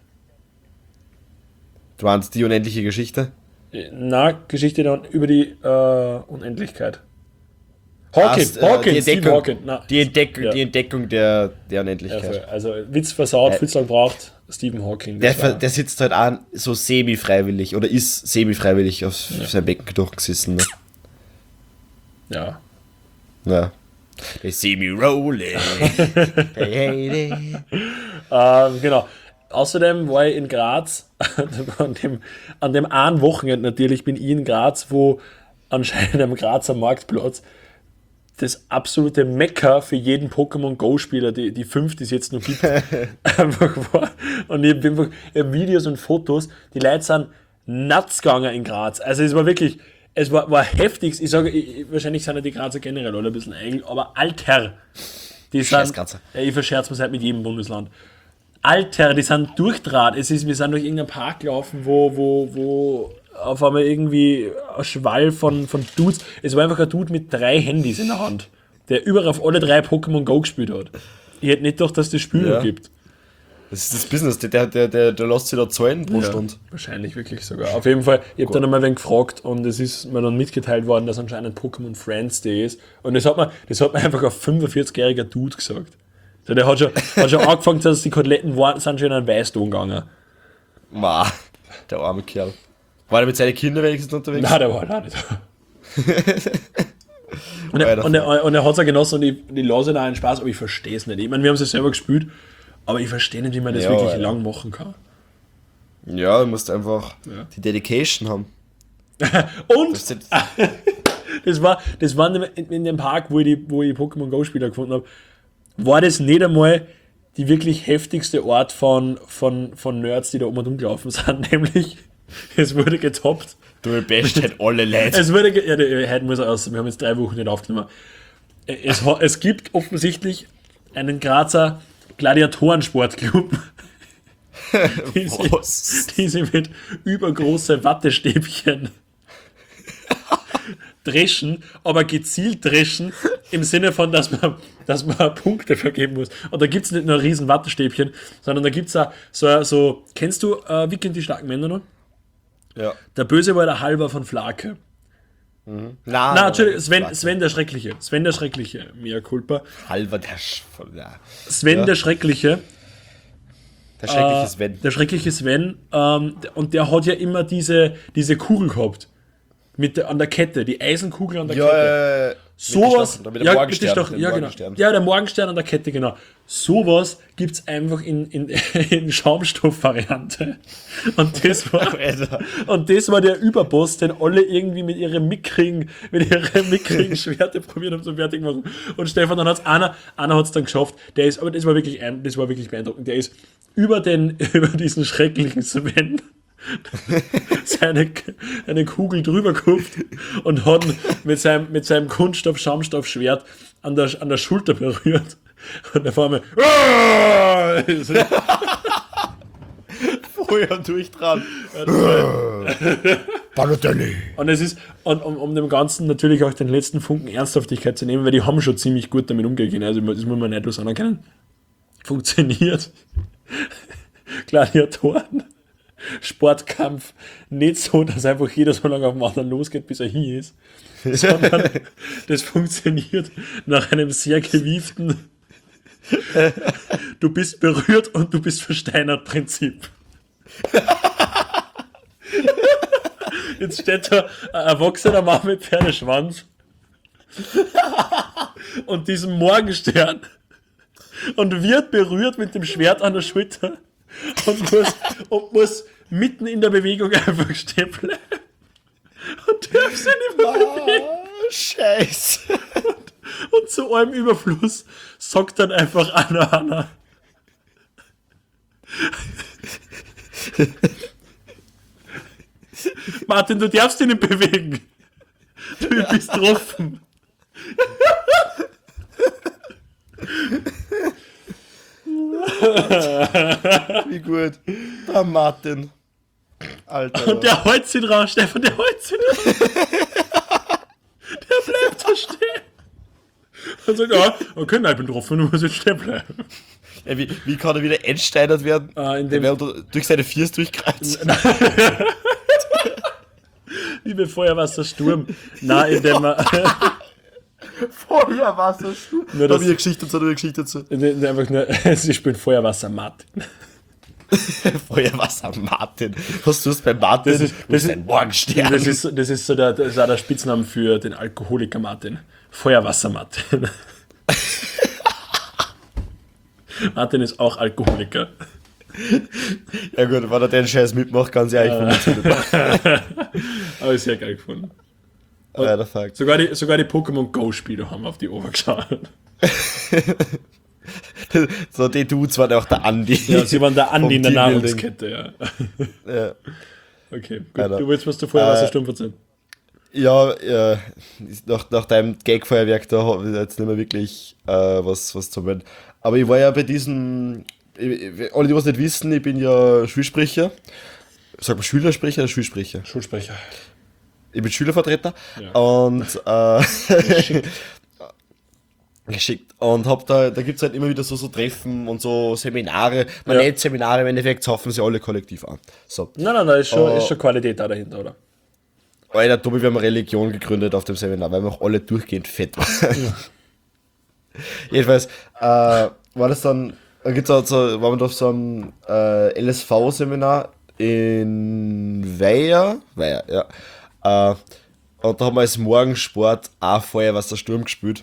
Du meinst die unendliche Geschichte? Na, Geschichte der, Un- über die äh, Unendlichkeit. Hawking, Hast, äh, Hawking, die Stephen Entdeckung, Hawking. Na, die, Entdeckung, Ja. die Entdeckung der, der Ja, Unendlichkeit. voll. Also Witz versaut, Äh, viel zu lang braucht, Stephen Hawking. Der, das war- ver- der sitzt halt auch so semi-freiwillig oder ist semi-freiwillig auf seinem Beckenknochen gesessen. Ne? ja. Ja. They see me rolling. Hey, hey, hey. Ähm, genau. Außerdem war ich in Graz, an dem, an dem einen Wochenende natürlich bin ich in Graz, wo anscheinend am Grazer Marktplatz das absolute Mekka für jeden Pokémon Go-Spieler, die, die fünf, die es jetzt noch gibt, einfach war. Und ich habe einfach ich hab Videos und Fotos, die Leute sind nuts gegangen in Graz. Also es war wirklich, es war, war heftig. Ich sage, ich, wahrscheinlich sind ja die Grazer generell alle ein bisschen eigen, aber Alter, die Scheiß sind, Grazer. ja, ich verscherze mich halt mit jedem Bundesland. Alter, die sind durchdraht. Es ist, wir sind durch irgendeinen Park gelaufen, wo, wo, wo auf einmal irgendwie ein Schwall von, von Dudes. Es war einfach ein Dude mit drei Handys in der Hand, der überall auf alle drei Pokémon Go gespielt hat. Ich hätte nicht gedacht, dass es das Spiel Ja. noch gibt. Das ist das Business, der, der, der, der lässt sich da zahlen pro Stunde. Wahrscheinlich wirklich sogar. Auf jeden Fall, ich habe dann einmal wen gefragt und es ist mir dann mitgeteilt worden, dass anscheinend Pokémon Friends Day ist. Und das hat mir, das hat mir einfach ein fünfundvierzigjähriger Dude gesagt. Also der hat schon, hat schon angefangen, dass die Koteletten waren, sind schon in einen Weißton gegangen. Wow, der arme Kerl. War der mit seinen Kindern wenigstens unterwegs? Nein, der war auch nicht. und, er, Alter. und, er, und er hat es auch genossen und ich, ich lasse da einen Spaß, aber ich verstehe es nicht. Ich meine, wir haben es ja selber gespielt, aber ich verstehe nicht, wie man das Ja, wirklich Alter. lang machen kann. Ja, du musst einfach Ja. die Dedication haben. Und Das ist, das war, das war in, in dem Park, wo ich die, wo ich Pokémon Go-Spieler gefunden habe, war das nicht einmal die wirklich heftigste Art von, von, von Nerds, die da um und um gelaufen sind, nämlich es wurde getoppt. du best halt alle Leute. Es wurde, ge- ja, der- heute muss er aus, wir haben jetzt drei Wochen nicht aufgenommen. Es, ha- es gibt offensichtlich einen Grazer Gladiatorensportclub, die, sich, Was? die sich mit übergroße Wattestäbchen dreschen, aber gezielt dreschen, im Sinne von, dass man, dass man Punkte vergeben muss. Und da gibt es nicht nur riesen Wattestäbchen, sondern da gibt es auch so, so, kennst du äh, Wick und die starken Männer noch? Ja. Der Böse war der Halber von Flake. Nein, Na, Entschuldigung, Sven, Sven der Schreckliche. Sven der Schreckliche, mea culpa. Halber der, Sch ja. Sven Ja. der Schreckliche. der schreckliche äh, Sven. Der schreckliche Sven. Ähm, und der hat ja immer diese, diese Kugel gehabt. Mit der, an der Kette, die Eisenkugel an der Kette. Ja, äh, Sowas, mit dem ja, Morgenstern. mit dem Stach- dem ja, genau. Morgenstern. Ja, der Morgenstern an der Kette, genau. Sowas gibt es einfach in, in, in Schaumstoffvariante. Und das war, Alter. und das war der Überboss, den alle irgendwie mit ihren mickrigen, mit ihren mickrigen Schwerte probiert haben zu fertig machen. Und Stefan, dann hat es einer, einer hat es dann geschafft, der ist, aber das war wirklich ein, das war wirklich beeindruckend, der ist über den, über diesen schrecklichen Sven seine eine Kugel drüber gekupft und hat ihn mit seinem, mit seinem Kunststoff-Schaumstoff-Schwert an der, an der Schulter berührt. Und der vor mir Vorher durchtran. und es ist, und um, um dem Ganzen natürlich auch den letzten Funken Ernsthaftigkeit zu nehmen, weil die haben schon ziemlich gut damit umgegangen. Also das muss man neidlos anerkennen. Funktioniert. Gladiatoren. Sportkampf nicht so, dass einfach jeder so lange auf den anderen losgeht, bis er hier ist, sondern das funktioniert nach einem sehr gewieften du bist berührt und du bist versteinert Prinzip. Jetzt steht da ein erwachsener Mann mit Pferdeschwanz und diesem Morgenstern und wird berührt mit dem Schwert an der Schulter und muss, und muss mitten in der Bewegung einfach stehen bleiben. Und darf sich nicht mehr bewegen. Oh, Scheiße. Und zu allem Überfluss sagt dann einfach Anna Anna. Martin, du darfst dich nicht bewegen. Du bist getroffen. Wie gut. Der Martin. Alter. Und der hält sich drauf, Stefan, der hält sich drauf. Der bleibt da stehen. Und sagt, ja, okay, nein, ich bin getroffen, du musst jetzt stehen bleiben. Ja, wie, wie kann er wieder entsteinert werden? Ah, in Der dem, wird unter- durch seine Viers durchkreuzt. liebe Feuerwassersturm, na, in dem man, Feuerwasser. Nur Da das- habe ich eine Geschichte dazu, da habe ich eine Geschichte dazu. in dem einfach nur, sie spielen Feuerwasser Martin. Feuerwasser Martin. Was tust du bei Martin? Das ist- Du das bist ist- ein Morgenstern. Das ist, das ist so der, das ist auch der Spitzname für den Alkoholiker Martin. Feuerwasser Martin. Martin ist auch Alkoholiker. Ja gut, wenn er den Scheiß mitmacht, kann sie eigentlich von mir Aber ist sehr geil gefunden. ja, der Fakt. Sogar die, sogar die Pokémon Go-Spiele haben auf die Ober geschaut. So, die Dudes waren auch der Andi. Ja, sie waren der Andi in der Teambuilding. Nahrungskette, ja. Ja, Okay, gut. Alter. Du willst was zu Feuerwassersturm erzählen? ja, ja nach, nach deinem Gag-Feuerwerk, da habe ich jetzt nicht mehr wirklich äh, was, was zu melden. Aber ich war ja bei diesem, ich, ich- alle, die was nicht wissen, ich bin ja Schulsprecher. Sag mal Schülersprecher oder Schulsprecher? Schulsprecher. Ich bin Schülervertreter Ja. und äh, geschickt. Und hab da, da gibt es halt immer wieder so, so Treffen und so Seminare. Man Ja. nennt Seminare, im Endeffekt saufen sie alle kollektiv an. So. Nein, nein, da ist schon, Oh. ist schon Qualität da dahinter, oder? Alter, Tobi, wir haben eine Religion gegründet auf dem Seminar, weil wir auch alle durchgehend fett waren. Jedenfalls, äh, war das dann, da gibt's auch so, waren wir auf so einem äh, L S V-Seminar in Weiher, Weiher, ja. Äh, und da haben wir als Morgensport auch Feuerwassersturm gespielt.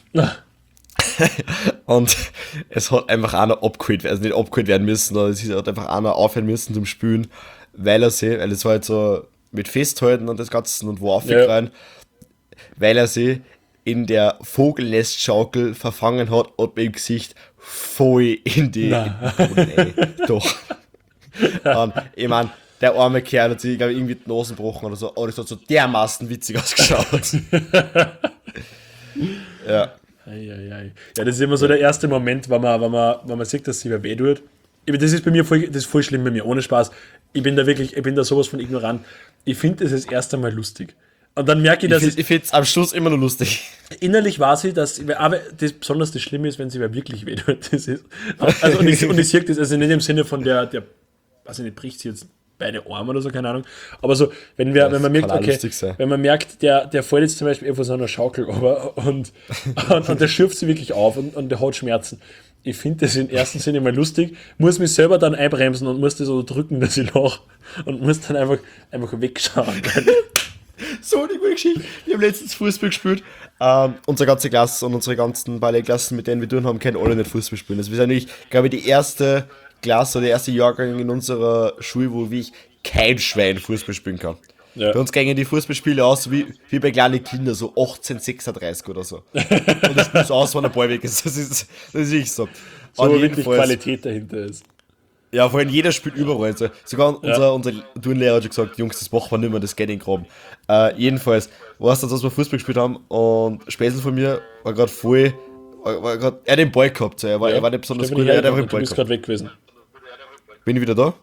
Und es hat einfach einer abgeholt, also nicht abgeholt werden müssen, sondern es hat einfach einer aufhören müssen zum Spülen, weil er sie, weil es war halt so mit Festhalten und das Ganze und wo aufgerein, weil er sie in der Vogelnestschaukel verfangen hat und mit dem Gesicht voll in die, in die Boden rein. Doch. Und ich meine, der arme Kerl hat sich, glaube ich, irgendwie die Nasen gebrochen oder so, aber das hat so dermaßen witzig ausgeschaut. Ja. Eieiei. Ja, das ist immer so der erste Moment, wenn man, wenn man, wenn man sieht, dass sie wer weh tut. Ich- Das ist bei mir voll, das ist voll schlimm bei mir, ohne Spaß. Ich bin da wirklich, ich bin da sowas von ignorant. Ich finde es das erste Mal lustig. Und dann merke ich, dass Ich finde es am Schluss immer noch lustig. innerlich weiß ich, dass, aber das, besonders das Schlimme ist, wenn sie wer wirklich weh tut. Das ist, also, und ich, und ich sehe das also nicht im Sinne von der, der, weiß ich nicht, bricht sie jetzt beide Arme oder so, keine Ahnung. Aber so, wenn, wir, Das wenn man merkt, kann auch okay, lustig sein. wenn man merkt, der, der fällt jetzt zum Beispiel irgendwo so einer Schaukel runter und, und, und der schürft sie wirklich auf und, und der hat Schmerzen. Ich finde das im ersten Sinne mal lustig, muss mich selber dann einbremsen und muss das so drücken, dass ich lach und muss dann einfach, einfach wegschauen. So eine gute Geschichte. Wir haben letztens Fußball gespielt. Ähm, unsere ganze Klasse und unsere ganzen Balletklassen, mit denen wir tun haben, können alle nicht Fußball spielen. Also wir sind eigentlich, glaube ich, die erste Klasse oder der erste Jahrgang in unserer Schule, wo wie ich kein Schwein Fußball spielen kann. Ja. Bei uns gingen die Fußballspiele aus wie, wie bei kleinen Kindern, so achtzehn sechsunddreißig oder so. Und das spielst aus, wenn der Ball weg ist. Das ist, das ist nicht so. So Und wirklich jedenfalls- Qualität dahinter ist. Ja, vor allem jeder spielt überall. Also sogar unser, unser Turnlehrer hat schon gesagt, Jungs, das machen wir nicht mehr, das geht in den Graben. Äh, jedenfalls, weißt du, dass wir Fußball gespielt haben und Späßel von mir war gerade voll, war, war grad, er hat den Ball gehabt, so. er, war, er war nicht besonders Stefanie, gut, er hat einfach du den Ball bist gehabt. gerade weg gewesen. Bin ich wieder da?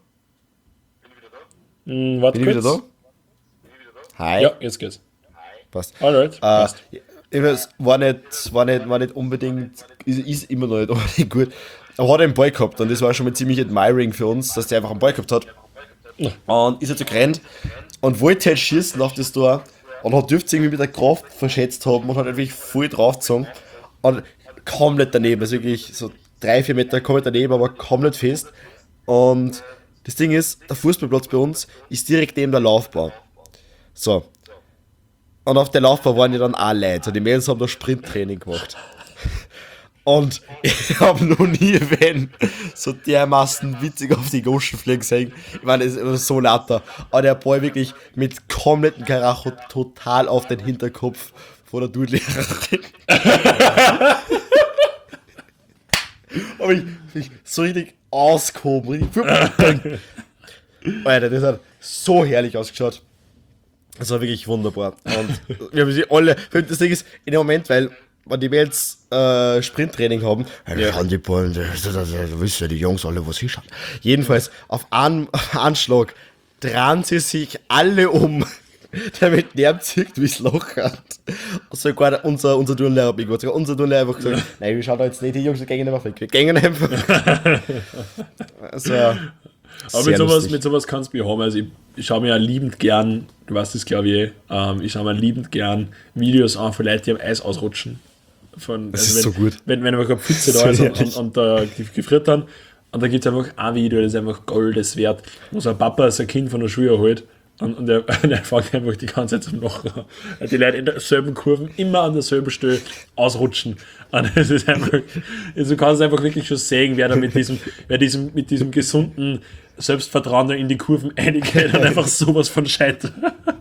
Hm, warte Bin ich wieder kurz. da? Hi. Ja, jetzt geht's. Passt. Alright, Äh, passt. es war nicht, war nicht, war nicht unbedingt, ist, ist immer noch nicht unbedingt gut. Aber hat einen Ball gehabt und das war schon mal ziemlich admiring für uns, dass der einfach einen Ball gehabt hat. Und ist er so gerannt und wollte halt schießen auf das Tor und hat dürfte irgendwie mit der Kraft verschätzt haben und hat wirklich voll draufgezogen und komplett daneben, also wirklich so drei, vier Meter komplett daneben, aber komplett fest. Und das Ding ist, der Fußballplatz bei uns ist direkt neben der Laufbahn. So. Und auf der Laufbahn waren ja dann auch Leute. Und die Mädels haben da Sprinttraining gemacht. Und ich habe noch nie wen so dermaßen witzig auf die Goschen fliegen gesehen. Ich meine, es ist so lauter. Aber der Boy wirklich mit kompletten Karacho total auf den Hinterkopf von der Dudelehrerin. Aber ich, ich so richtig ausgehoben. Richtig. Alter, das hat so herrlich ausgeschaut. Das war wirklich wunderbar. Und wir haben sie alle. Das Ding ist, in dem Moment, weil wenn die Mädels äh, Sprinttraining haben, ja. Schauen die Bullen, da wissen ja die Jungs alle, was sie schauen. Jedenfalls, auf einen Anschlag drehen sie sich alle um, der mit Nerv zieht, wie es Loch hat. Sogar der, unser, unser Turnlehrer hat mich gesagt, unser Turnlehrer hat einfach gesagt, nein, wir schauen da jetzt nicht, die Jungs, die gehen einfach weg, wir gehen einfach. Also, aber mit sowas, mit sowas kannst du mich haben. Also ich, ich schaue mir ja liebend gern, du weißt das glaube ich, eh, ähm, ich schaue mir liebend gern Videos an von Leuten, die am Eis ausrutschen. Von, das also ist wenn, so gut. Wenn, wenn einfach eine Pfütze da ist und, und, und da gefriert dann, und da gibt es einfach ein Video, das ist einfach Goldes wert, wo so ein Papa sein Kind von der Schule holt und, und der, der fängt einfach die ganze Zeit zum Lachen. Die Leute in derselben Kurven, immer an derselben Stelle ausrutschen. Und es ist einfach, also du kannst einfach wirklich schon sehen, wer da mit diesem, wer diesem, mit diesem gesunden Selbstvertrauen da in die Kurven eingeht und einfach sowas von scheitert.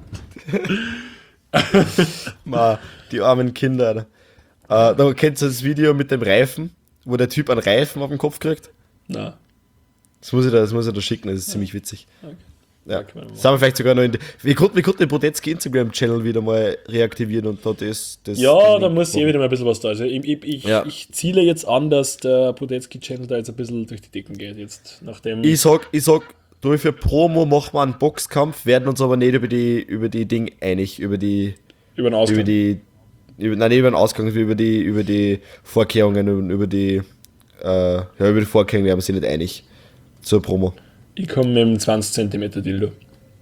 Ma, die armen Kinder. Uh, da kennst du das Video mit dem Reifen, wo der Typ einen Reifen auf den Kopf kriegt? Nein. Das muss ich da, das muss ich da schicken, das ist ja. ziemlich witzig. Okay. Ja. Das haben wir vielleicht sogar noch in die, wir konnten, wir konnten den Podetzky Instagram-Channel wieder mal reaktivieren und da das, das ja, da muss eh wieder mal ein bisschen was da. Also ich, ich, ich, ja. ich ziele jetzt an, dass der Podetzky-Channel da jetzt ein bisschen durch die Decken geht. Jetzt, nachdem ich sag, ich sag, durch für Promo machen wir einen Boxkampf, werden uns aber nicht über die, über die Ding einig, über die, über den Ausgang. Über die, über, nein, nicht über den Ausgang, über die, über die Vorkehrungen und über die, äh, ja, über die Vorkehrungen werden wir uns nicht einig zur Promo. Ich komme mit dem zwanzig Zentimeter Dildo.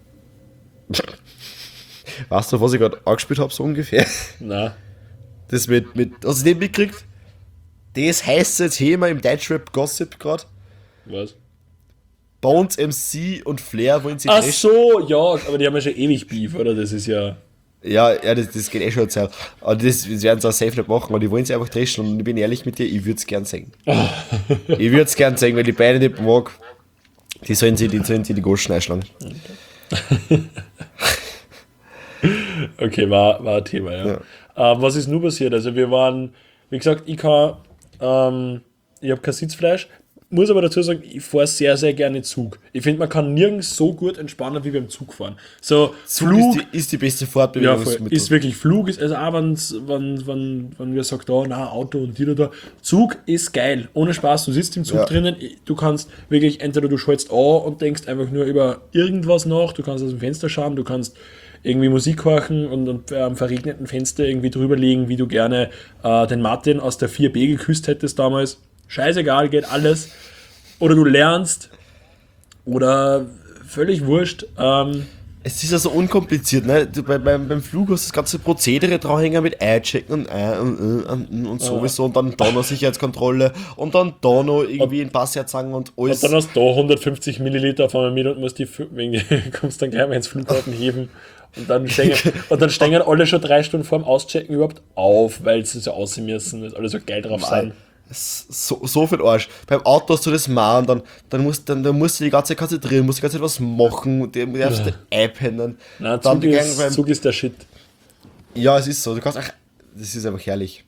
Weißt du, was ich gerade angespielt habe, so ungefähr? Nein. Das mit, mit, hast du nicht mitgekriegt? Das heiße Thema im Deutschrap-Gossip gerade. Was? Bones M C und Flair wollen sie Ach treffen. so, ja, aber die haben ja schon ewig Beef, oder? Das ist ja... Ja, ja, das, das geht eh schon Zeit. Aber das, das werden sie auch safe nicht machen, aber die wollen sie einfach dreschen und ich bin ehrlich mit dir, ich würde es gern sehen. Ich würde es gern sehen, weil die beiden nicht mag. Die sollen sie die, sollen sie die Goschen einschlagen. Okay, war, war ein Thema, ja. ja. Ähm, was ist nur passiert? Also wir waren, wie gesagt, ich kann, ähm, ich habe kein Sitzfleisch, muss aber dazu sagen, ich fahre sehr, sehr gerne Zug. Ich finde, man kann nirgends so gut entspannen wie beim Zugfahren. So, Zug Flug ist die, ist die beste Fortbewegung. Ja, ist wirklich Flug, ist, also auch wenn's, wenn, wenn, wenn wir sagen, da, na, Auto und die da, da. Zug ist geil, ohne Spaß, du sitzt im Zug ja. drinnen, du kannst wirklich, entweder du schaltest an und denkst einfach nur über irgendwas nach, du kannst aus dem Fenster schauen, du kannst irgendwie Musik horchen und, und am verregneten Fenster irgendwie drüber liegen, wie du gerne äh, den Martin aus der vier B geküsst hättest damals. Scheißegal, geht alles. Oder du lernst, oder völlig wurscht. Ähm, es ist ja so unkompliziert, ne? Du, bei, beim, beim Flug hast du das ganze Prozedere dranhängen mit einchecken und ein und, und, und sowieso und dann da noch Sicherheitskontrolle und dann da noch irgendwie einen Pass herzeigen und alles. Und dann hast du da hundertfünfzig Milliliter auf einmal mit und musst die, wegen, kommst dann gleich mal ins Flughafen heben. Und dann stehen, und dann stehen alle schon drei Stunden vor dem Auschecken überhaupt auf, weil sie so aussehen müssen, weil alle so geil drauf sind. So, so viel Arsch. Beim Auto hast du das mal und dann, dann, musst, dann, dann musst du die ganze Zeit konzentrieren, musst die ganze Zeit was machen, du darfst ja. einpennen. Nein, dann Zug, ist, beim, Zug ist der Shit. Ja, es ist so. Du kannst auch, das ist einfach herrlich.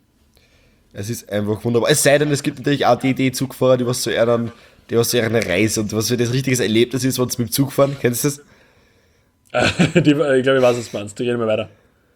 Es ist einfach wunderbar. Es sei denn, es gibt natürlich auch die Idee Zugfahrer, die was so eher dann, die was so eher eine Reise und was für das richtiges Erlebnis ist, wenn sie mit dem Zug fahren. Kennst du das? die, ich glaube, ich weiß, was du meinst. Die reden wir weiter.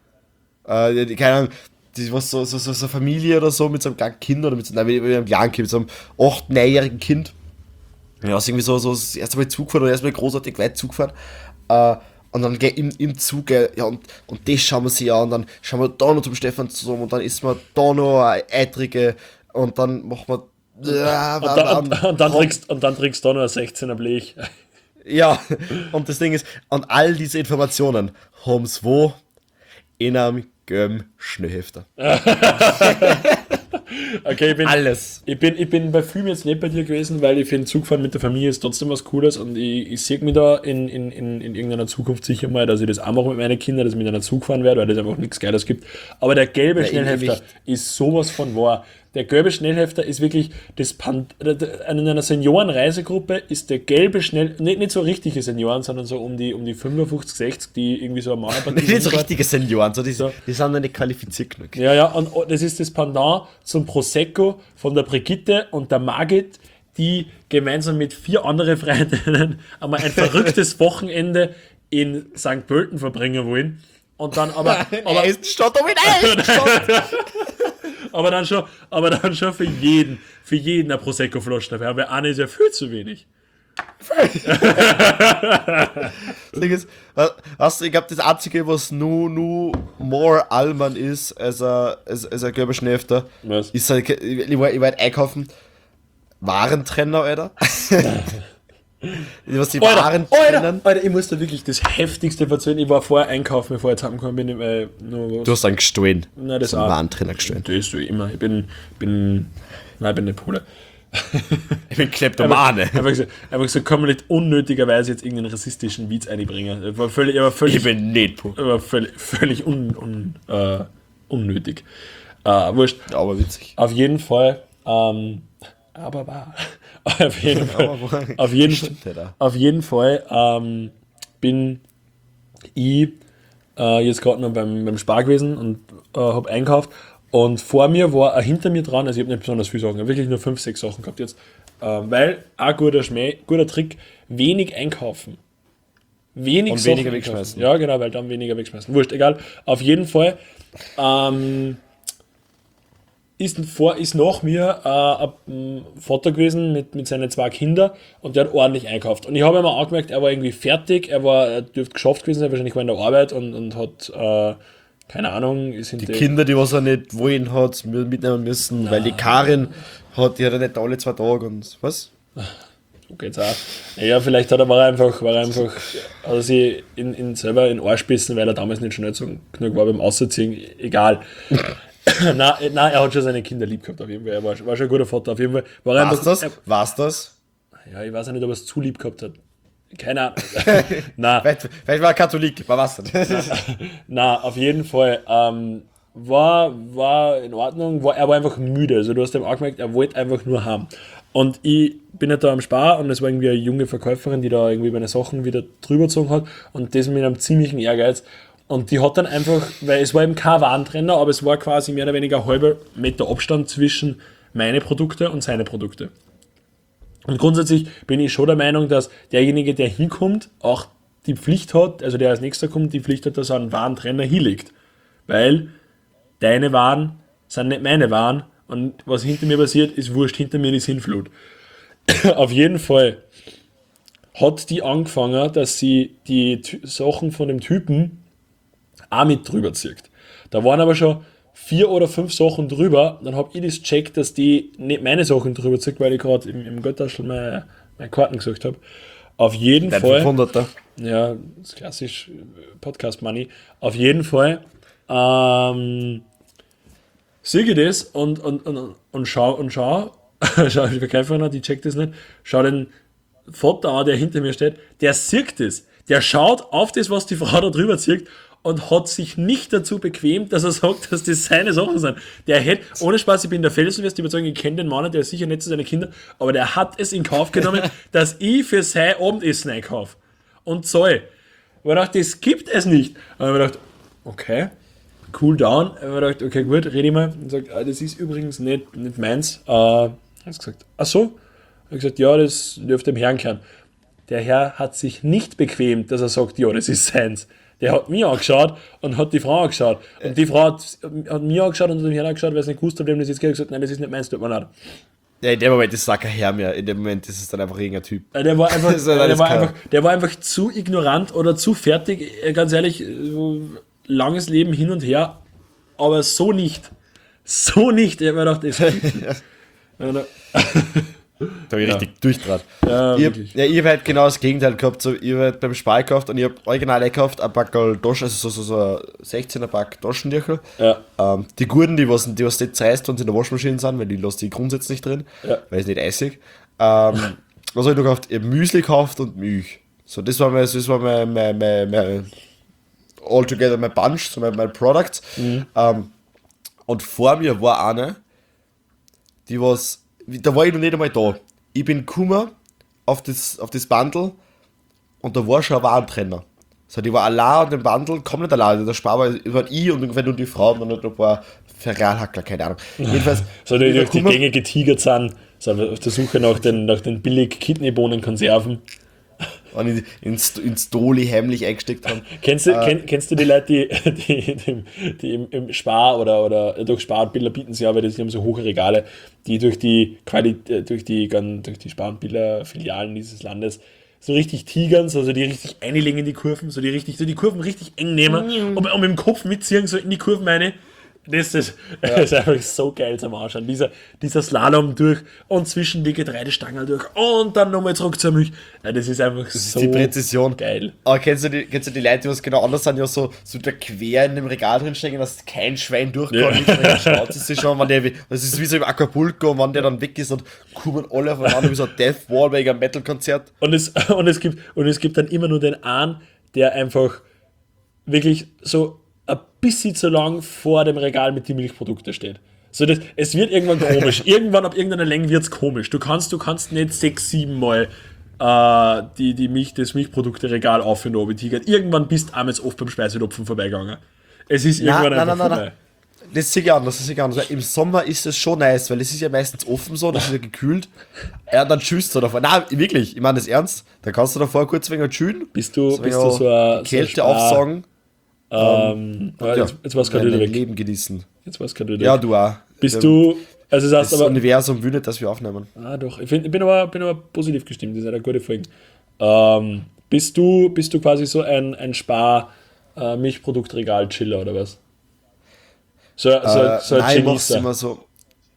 Äh, die, keine Ahnung. Die, was so, so, so, so eine Familie oder so mit so einem kleinen Kind oder mit so, nein, mit einem kleinen Kind, mit so einem acht-, neunjährigen Kind. Ja, ist irgendwie so, so das erste Mal Zug fahren oder erstmal großartig weit Zug fahren. Äh, und dann geh im, im Zug, äh, ja, und, und das schauen wir sich an, und dann schauen wir da noch zum Stefan zusammen und dann isst wir da noch eine Eitrige und dann machen wir. Äh, und, dann, und, und, dann trinkst, und dann trinkst du da noch ein sechzehner Blech. Ja, und das Ding ist, und all diese Informationen haben sie wo? In einem gelben Schnellhefter. Okay, ich bin, Alles. Ich bin, ich bin bei Film jetzt nicht bei dir gewesen, weil ich finde, Zugfahren mit der Familie ist trotzdem was Cooles und ich, ich sehe mich da in, in, in, in irgendeiner Zukunft sicher mal, dass ich das auch mache mit meinen Kindern, dass ich mit einer Zug fahren werde, weil das einfach nichts Geiles gibt. Aber der gelbe Ja, Schnellhefter ewig. ist sowas von wahr. Der gelbe Schnellhefter ist wirklich das Pan in einer Seniorenreisegruppe ist der gelbe Schnell nicht, nicht so richtige Senioren, sondern so um die um die fünfundfünfzig, sechzig, die irgendwie so am Mauerpartie Nicht so sind. richtige Senioren, so die, So. die sind noch nicht qualifiziert genug. Ja, ja, und das ist das Pendant zum Prosecco von der Brigitte und der Margit, die gemeinsam mit vier anderen Freundinnen einmal ein verrücktes Wochenende in Sankt Pölten verbringen wollen. Und dann aber, aber, Eisenstadt, um in Eisenstadt! aber dann schon, aber dann schon für jeden, für jeden eine Prosecco-Flasche dabei, weil eine ist ja viel zu wenig. Das Ding ist, weißt du, ich glaube, das Einzige, was nur, nur more Allmann ist, als ein, als, als ein gelber Schnellhefter, Was? ist halt, ich war, ich war halt einkaufen, Warentrenner, Alter. Was die Waren Alter, trennen. Alter, ich muss da wirklich das Heftigste erzählen. Ich war vorher einkaufen, bevor ich jetzt heimgekommen bin, weil nur was. Du hast einen gestohlen. Nein, das einen auch. Warentrenner gestohlen. Das ist so immer. Ich bin, bin, nein, ich bin nicht Pole. Ich bin Kleptomane. Einfach so, einfach so komplett unnötigerweise jetzt irgendeinen rassistischen Witz einbringen. Ich war völlig, ich war völlig, Ich bin nicht Pole. ich war völlig, völlig un, un, äh, unnötig. Äh, wurscht. Aber witzig. Auf jeden Fall, ähm, aber wahr. Auf jeden Fall, Aber wahr. auf jeden, Stimmt, Alter. auf jeden Fall ähm, bin ich äh, jetzt gerade noch beim, beim Spar gewesen und äh, habe einkauft. Und vor mir war, äh, hinter mir dran, also ich habe nicht besonders viele Sachen, ich habe wirklich nur fünf, sechs Sachen gehabt jetzt. Ähm, weil, ein guter Schmäh, guter Trick, wenig einkaufen. Wenig Und Sachen weniger einkaufen. wegschmeißen. Ja, genau, weil dann weniger wegschmeißen. Wurscht, egal. Auf jeden Fall ähm, ist, vor, ist nach mir äh, ein Vater gewesen mit, mit seinen zwei Kindern und der hat ordentlich einkauft. Und ich habe ihm auch angemerkt, er war irgendwie fertig, er war, er dürfte geschafft gewesen sein, wahrscheinlich war er in der Arbeit und, und hat, äh, keine Ahnung, ist in Die Kinder, die was er nicht wollen hat, mü- mitnehmen müssen, weil die Karin hat, die hat er nicht alle zwei Tage und was? So geht's auch. Ja, vielleicht hat er, war er einfach, war er einfach, also sie in, in selber in Arsch bissen, weil er damals nicht schnell so genug war beim Ausziehen, egal. nein, nein, er hat schon seine Kinder lieb gehabt, auf jeden Fall. Er war, war schon ein guter Vater, auf jeden Fall. War er War's einfach, das? War's das? Ja, ich weiß auch nicht, ob er es zu lieb gehabt hat. Keine Ahnung. Nein, Vielleicht, vielleicht war er Katholik, war was denn? na, auf jeden Fall. Ähm, war, war in Ordnung, war, er war einfach müde. Also du hast ihm auch gemerkt, er wollte einfach nur haben. Und ich bin halt da am Spar und es war irgendwie eine junge Verkäuferin, die da irgendwie meine Sachen wieder drüber gezogen hat und das mit einem ziemlichen Ehrgeiz. Und die hat dann einfach, weil es war eben kein Warentrenner, aber es war quasi mehr oder weniger ein halber Meter Abstand zwischen meine Produkte und seine Produkte. Und grundsätzlich bin ich schon der Meinung, dass derjenige, der hinkommt, auch die Pflicht hat, also der als nächster kommt, die Pflicht hat, dass er einen Warentrenner hinlegt. Weil deine Waren sind nicht meine Waren und was hinter mir passiert, ist wurscht, hinter mir die Sinnflut. Auf jeden Fall hat die angefangen, dass sie die Ty- Sachen von dem Typen auch mit drüber zieht. Da waren aber schon vier oder fünf Sachen drüber, dann habe ich das checkt, dass die nicht meine Sachen drüber zieht, weil ich gerade im, im Götterschl meine, meine Karten gesucht habe. Auf jeden Dein Fall. fünfhunderter. Ja, das ist klassisch Podcast Money. Auf jeden Fall ähm, sehe ich das und, und, und, und schau und schau, schau die Verkäuferin an, die checkt das nicht, schau den Vater an, der hinter mir steht, der sieht das. Der schaut auf das, was die Frau da drüber zieht und hat sich nicht dazu bequemt, dass er sagt, dass das seine Sachen sind. Der hätte, ohne Spaß, ich bin der felsenfest überzeugt, ich kenne den Mann, der ist sicher nicht zu seinen Kindern, aber der hat es in Kauf genommen, dass ich für sein Abendessen einkaufe. Und zahle. Ich habe gedacht, das gibt es nicht. Und ich habe gedacht, okay, cool down. Ich habe gedacht, okay, gut, rede ich mal. Und sagt, ah, das ist übrigens nicht, nicht meins. Äh, hat gesagt, ach so? Ich habe gesagt, ja, das dürfte dem Herrn kehren. Der Herr hat sich nicht bequemt, dass er sagt, ja, das ist seins. Der hat mich angeschaut und hat die Frau angeschaut. Und die Frau hat, hat mich angeschaut und hat dem Herrn angeschaut, weil es nicht gewusst hat, wem das jetzt geht. Ich gesagt, nein, das ist nicht meins, tut mir leid. Ja, in dem Moment ist es auch kein Herr mehr. In dem Moment ist es dann einfach irgendein Typ. Äh, Der war einfach, Das ist halt der alles war klar. einfach, der war einfach zu ignorant oder zu fertig. Äh, Ganz ehrlich, so langes Leben hin und her, aber so nicht. So nicht. Ich habe mir gedacht, das gibt's nicht. Und dann- Da habe ich Ja. richtig durchdraht. Ja, ich hab, wirklich. ja, ich habe halt genau das Gegenteil gehabt. So, ich habe halt beim Spar gekauft und ich habe original gekauft, ein Packerl Taschen, also so, so, so ein sechzehner Pack Taschentücher. Ja. Ähm, die guten, die was, die was nicht zerreißt, wenn sie in der Waschmaschine sind, weil die lasse die grundsätzlich drin, Ja. weil es nicht eisig. Ähm, was habe ich noch gekauft? Ich habe Müsli gekauft und Milch. So, das war mein, das war mein, mein, mein, mein altogether mein Bunch, so mein, mein Product. Mhm. Ähm, und vor mir war eine, die was, da war ich noch nicht einmal da. Ich bin gekommen auf das, auf das Bundle und da war schon ein Warentrenner. So, die war allein an dem Bundle, komplett allein. Der Spar war, war ich und ungefähr nur die Frau und dann noch ein paar Ferralhackler, keine Ahnung. Jedenfalls, So, die ich durch die gekommen- Gänge getigert sind, sind wir auf der Suche nach den, nach den billig Kidneybohnenkonserven. und in, ins, ins Doli heimlich eingesteckt haben. Kennst du, Äh. kenn, kennst du die Leute, die, die, die, die im, im Spar oder, oder durch Spar und Biller bieten sie ja, weil die haben so hohe Regale, die durch die Quali äh, durch die, gan- durch die Spar und Biller Filialen dieses Landes so richtig tigern, so, so die richtig einlegen in die Kurven, so die richtig, so die Kurven richtig eng nehmen und, und mit dem Kopf mitziehen, so in die Kurven rein. Das ist, das ist einfach so geil zum Anschauen. Dieser, dieser Slalom durch und zwischen die Getreidestangen durch und dann nochmal zurück zur Milch. Ja, das ist einfach Das ist so die Präzision. geil. Aber kennst du die, kennst du die Leute, die was genau anders sind, ja so, so da quer in dem Regal drin stecken, dass kein Schwein durchkommt, Ja. nicht mehr schaut sich schon, wenn der, das ist wie so im Acapulco, und wenn der dann weg ist und kommen alle aufeinander wie so ein Death Wall bei einem Metal-Konzert. Und es, und, es gibt, und es gibt dann immer nur den einen, der einfach wirklich so ein bisschen zu lang vor dem Regal mit den Milchprodukten steht. So das, es wird irgendwann komisch. Irgendwann ab irgendeiner Länge wird es komisch. Du kannst, du kannst nicht sechs, sieben Mal äh, die, die Milch, das Milchprodukte-Regal auf und oben tigern. Irgendwann bist du abends oft beim Speiselopfen vorbeigegangen. Es ist irgendwann nein, einfach nein, nein, vorbei. Das ist sicher anders, das ist sicher anders. Weil im Sommer ist es schon nice, weil es ist ja meistens offen so, das ist ja gekühlt. Ja, dann chillst du davor. Nein, wirklich, ich meine das ernst. Da kannst du davor kurz wegen chillen. Bist du, so bist du so ein, die Kälte so ein Spar- aufsagen. Ähm, ja, jetzt, jetzt war's gerade dein wieder weg. Leben genießen. Jetzt war's gerade wieder Ja, weg. du auch. Bist Ähm, du, also das heißt Das aber, Universum will nicht, dass wir aufnehmen. ah, doch, ich, find, ich bin, aber, bin aber positiv gestimmt, das ist eine gute Folge. Ähm, bist, du, bist du quasi so ein, ein Spar-Milchproduktregal-Chiller oder was? So, so, Äh, so ein nein, ich mach's Genießer. immer so.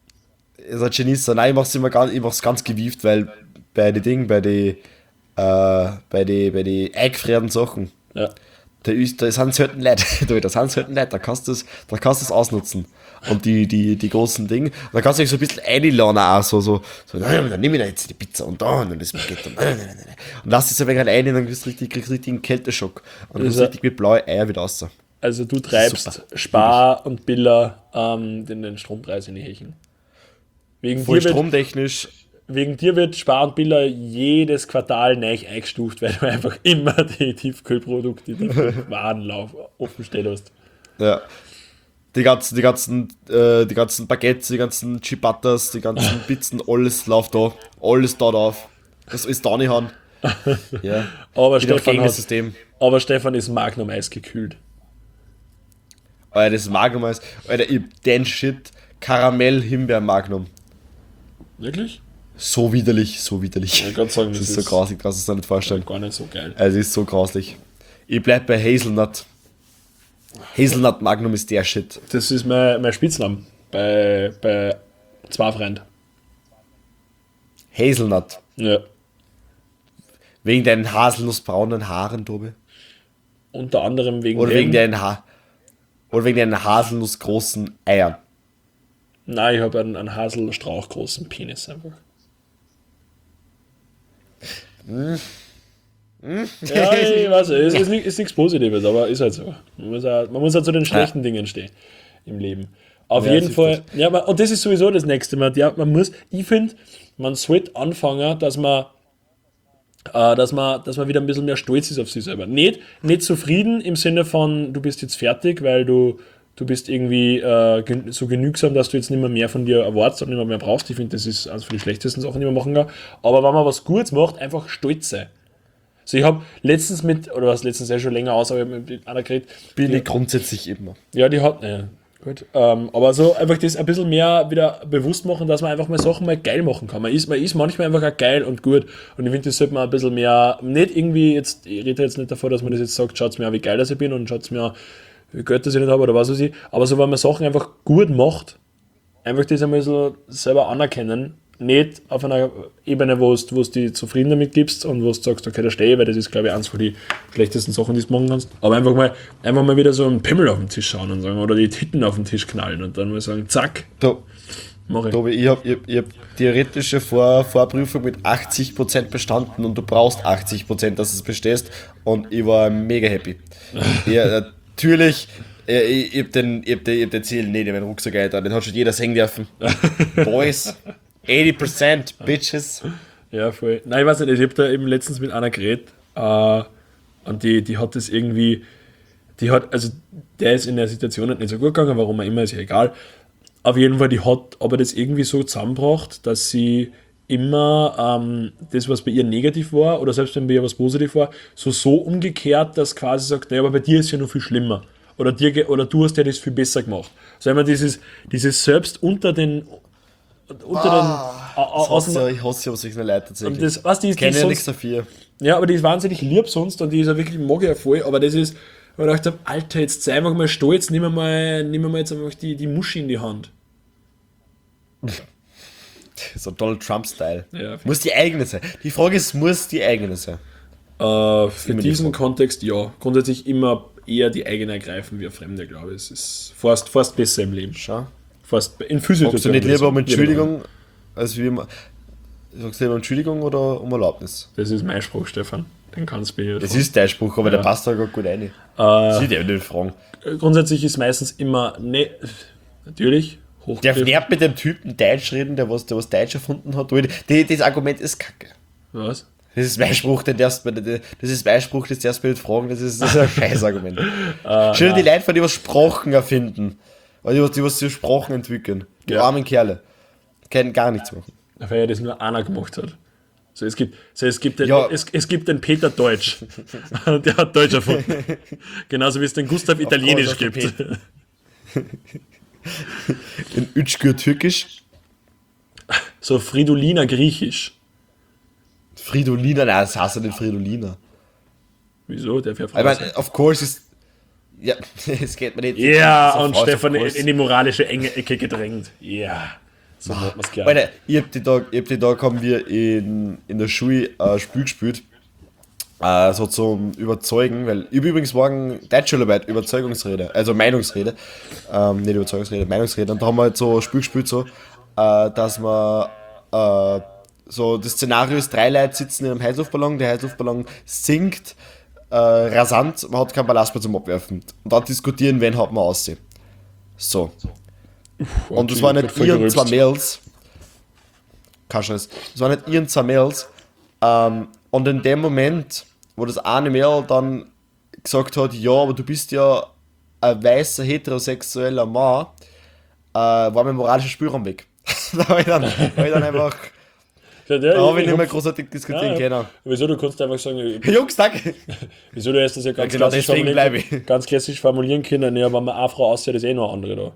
So ein Genießer. Nein, ich mach's immer ganz, ich mach's ganz gewieft, weil bei den Dingen, bei den äh, bei die, bei die eingefrierten Sachen, Ja. da, ist, da sind selten Leute, du, da sind selten Leute, da kannst du es, da kannst du es ausnutzen. Und die, die, die großen Dinge, da kannst du dich so ein bisschen einladen auch, so, so, so, nein, dann nehme ich jetzt die Pizza und da und dann das Baguette und nein, nein, nein, nein. Und lass es ein wenig rein und dann kriegst du richtig, kriegst du richtig einen Kälteschock. Und dann Ist kriegst du er- richtig mit blaue Eier wieder raus. Also du treibst Super. Spar und Biller ähm, den, den Strompreis in die Hechen. Wegen Voll dir, wird, stromtechnisch. wegen dir wird Spar und Biller jedes Quartal neu eingestuft, weil du einfach immer die Tiefkühlprodukte, die Warenlauf offen stehen hast. Ja. Die ganzen, die ganzen, äh, die ganzen Baguettes, die ganzen Ciabattas, die ganzen Pizzen, alles läuft da. Alles da drauf. Das ist da nicht haben. Ja. Aber Wieder Stefan, gegen das hat, System. aber Stefan ist Magnum Eis gekühlt. Alter, das Magnum ist. Alter, ich, den Shit. Karamell Himbeer Magnum. Wirklich? So widerlich, so widerlich. Ich kann sagen, das, das ist so ist- grausig, kannst du es dir nicht vorstellen. Gar nicht so geil. Also, es ist so grauslich. Ich bleib bei Hazelnut. Hazelnut Magnum ist der Shit. Das ist mein, mein Spitzname bei, bei zwei Freunden. Hazelnut. Ja. Wegen deinen haselnussbraunen Haaren, Tobi. Unter anderem wegen Oder dem- wegen deinen ha Oder wegen deinen haselnussgroßen Eiern. Nein, ich habe einen, einen Haselstrauch großen Penis einfach. Ja, ich weiß, es ist, nicht- ist nichts Positives, aber ist halt so. Man muss auch, man muss auch zu den schlechten Dingen stehen im Leben. Auf Ja, jeden das Fall, ist ja, man, und das ist sowieso das nächste Mal. Ja, man muss, ich finde, man sollte anfangen, dass man, äh, dass man, dass man wieder ein bisschen mehr stolz ist auf sich selber. Nicht, nicht zufrieden im Sinne von, du bist jetzt fertig, weil du, du bist irgendwie äh, gen so genügsam, dass du jetzt nicht mehr mehr von dir erwartest und nicht mehr, mehr brauchst. Ich finde, das ist eines von den schlechtesten Sachen, die man machen kann. Aber wenn man was Gutes macht, einfach stolz sein. So, ich habe letztens mit, oder was letztens ja schon länger aus, aber ich habe mit einer geredet, Bin ich grundsätzlich immer. ja, die hat, ja, gut. Ähm, aber so einfach das ein bisschen mehr wieder bewusst machen, dass man einfach mal Sachen mal geil machen kann. Man ist, man ist manchmal einfach auch geil und gut. Und ich finde, das sollte man ein bisschen mehr, nicht irgendwie jetzt, ich rede jetzt nicht davor, dass man das jetzt sagt, schaut mir an, wie geil das ich bin und schaut mir an, wie Geld das ich nicht habe oder was weiß ich. Aber so, wenn man Sachen einfach gut macht, einfach das einmal so selber anerkennen, nicht auf einer Ebene, wo du dich zufrieden damit gibst und wo du sagst, okay, da stehe ich, weil das ist, glaube ich, eins von den schlechtesten Sachen, die du machen kannst. Aber einfach mal, einfach mal wieder so einen Pimmel auf den Tisch schauen und sagen, oder die Titten auf den Tisch knallen und dann mal sagen, zack, Da, mach ich. Tobi, ich habe ich, ich hab theoretische Vor Vorprüfung mit achtzig Prozent bestanden und du brauchst achtzig Prozent, dass du es bestehst, und ich war mega happy. Ja, natürlich, äh, ich, ich hab den, ich hab den, ich hab den Ziel nicht in meinen Rucksack getan, den hat schon jeder sehen dürfen. Boys, achtzig Prozent, Bitches. Ja, voll. Nein, ich weiß nicht, ich habe da eben letztens mit einer geredet äh, und die, die hat das irgendwie, die hat, also der ist in der Situation nicht so gut gegangen, warum auch immer, ist ja egal. Auf jeden Fall, die hat aber das irgendwie so zusammengebracht, dass sie immer ähm, das, was bei ihr negativ war, oder selbst wenn bei ihr was positiv war, so so umgekehrt, dass quasi sagt, naja, aber bei dir ist ja noch viel schlimmer. Oder, dir, ge- oder du hast ja das viel besser gemacht. Also immer dieses, dieses selbst unter den unter Ah, den au- Das aus hasse dem, ja, ich hasse ja solche Leute tatsächlich. und das, was die, Ich die kenne ist ja sonst, nichts dafür. ja, aber die ist wahnsinnig lieb sonst und die ist ja wirklich, mag ich ja voll, aber das ist, wo ich gedacht habe, Alter, jetzt sei einfach mal stolz, nimm mal, nimm mal jetzt einfach die, die Muschi in die Hand. So Donald Trump-Style. Ja, Muss die eigene sein. Die Frage ist, muss die eigene sein? Äh, für immer die diesen Frage. Kontext ja. Grundsätzlich immer eher die eigene ergreifen wie eine Fremde, glaube ich. Es ist fast, fast besser im Leben. Schau. Fast in Physik. Sagst du nicht lieber um Entschuldigung, als wie immer. Sagst du lieber Entschuldigung oder um Erlaubnis? Das ist mein Spruch, Stefan. Den kannst du mir Das ist dein Spruch, aber Ja. der passt da gar gut rein. Das ist ja nicht fragen. Grundsätzlich ist meistens immer, ne, natürlich, Der Hochgriff. nervt mit dem Typen Deutsch reden, der was, der was Deutsch erfunden hat. Die, das Argument ist kacke. Was? Das ist mein Spruch, den darfst du, das ist mein Spruch, das darfst du nicht fragen, das ist, das ist ein Scheißargument. Schön die Leute, von die was Sprachen erfinden. Oder die was, die was so Sprachen entwickeln. Die Ja. armen Kerle. Können gar nichts machen. Weil ja das nur einer gemacht hat. So, es gibt, so, es gibt den, Ja. es, es gibt den Peter Deutsch. Der hat Deutsch erfunden. Genauso wie es den Gustav Italienisch Of course, gibt. of In Ütschgür Türkisch, So Fridolina Griechisch. Fridolina, nein, das heißt ja nicht Fridolina. Wieso? Der fährt Ich meine, of course ist. Ja, es geht mir nicht. Ja, das ist und of Stefan course. in die moralische enge Ecke gedrängt. Ja, so hat man es gerne. Alter, ich hab die Tag, ich hab die Tag haben wir in, in der Schule ein Spiel gespielt. Äh, so zum Überzeugen, weil ich hab übrigens morgen Deutschschularbeit, Überzeugungsrede, also Meinungsrede, ähm, nicht Überzeugungsrede, Meinungsrede. Und da haben wir halt so ein Spiel gespielt, so, äh, dass man äh, so das Szenario ist, drei Leute sitzen in einem Heißluftballon, der Heißluftballon sinkt äh, rasant, man hat keinen Ballast mehr zum Abwerfen. Und dann diskutieren, wen hat man aussehen. So. Und das Okay, waren wird nicht voll ihren zwei gerülpst. Mails. Kein Scheiß. Das waren nicht ihren zwei Mails. Ähm, und in dem Moment, wo das eine Mail dann gesagt hat, ja, aber du bist ja ein weißer, heterosexueller Mann, äh, war mein moralischer Spielraum weg. da habe ich, dann- hab ich dann einfach, Ja, ja, da habe ich ich nicht mehr hab- großartig diskutieren ja, ja. können. Wieso, du kannst einfach sagen, ich- Jungs, danke. wieso du hast das ja ganz, Ja, genau, klassisch, deswegen formulieren, bleibe ich. ganz klassisch formulieren können, ja, wenn man eine Frau aussieht, ist eh noch eine andere da.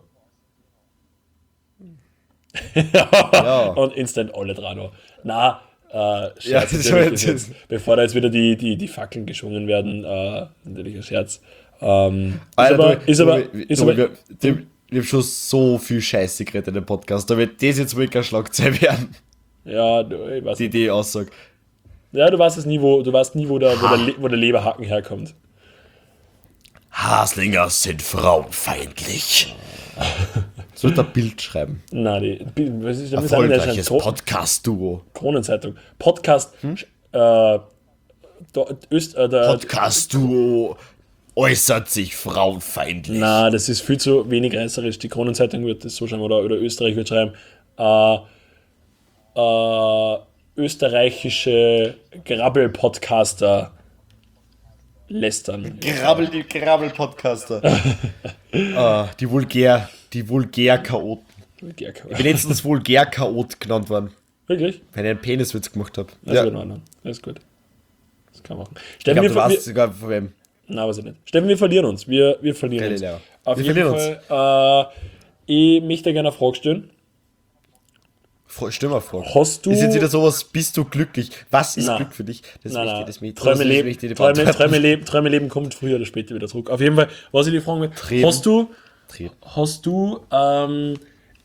Ja. Und instant alle dran noch. Na, äh, Scherz, Ja, das natürlich war ist jetzt- jetzt, bevor da jetzt wieder die, die, die Fackeln geschwungen werden, äh, natürlich ein Scherz. Ähm, ist Alter, aber, du, ist aber, du, ist du, aber, wir, wir, wir haben schon so viel Scheiße geredet in dem Podcast. Da wird das jetzt wohl keine Schlagzeile werden, ja, du, ich weiß die, nicht. die Aussage. Ja, du weißt es nie, wo, du weißt nie, wo der, wo der, Le- wo der Leberhaken herkommt. Haslinger sind frauenfeindlich. Soll ein Bild schreiben. Na, die, was ist, das ist eine, das ist Erfolgreiches eine Podcast-Duo. Kronenzeitung. Podcast, Hm? äh, da, Öst, äh, der, Podcast-Duo äußert sich frauenfeindlich. na, das ist viel zu wenig reißerisch. Die Kronenzeitung wird das so schreiben, oder, oder Österreich wird schreiben, äh, äh, österreichische Grabbel-Podcaster lästern. Grabbel, die Grabbel-Podcaster. ah, die Vulgär, die Vulgär-Chaoten. Ich bin letztens Vulgär-Chaot genannt worden, Wirklich? weil ich einen Peniswitz gemacht habe. Das Ja. ist in Ordnung. Das ist gut. Das kann man machen. Ich Steffen, glaube, wir, du ver- weißt wir, sogar von wem. na, weiß ich nicht. Steffen, wir verlieren uns. Wir, wir verlieren Galileo. uns. Auf Wir jeden verlieren Fall, äh, ich möchte gerne eine Frage stellen. Vor- Stell mal vor. Hast du... Ist jetzt wieder sowas, bist du glücklich? Was ist Na. Glück für dich? Das Nein, möchte nein. ich, das möchte Träume, das leben, möchte ich dir Träume, beantworten. Träume, leben, Träume leben kommt früher oder später wieder zurück. Auf jeden Fall, was ich dir fragen will, Treten. hast du, Treten. hast du ähm,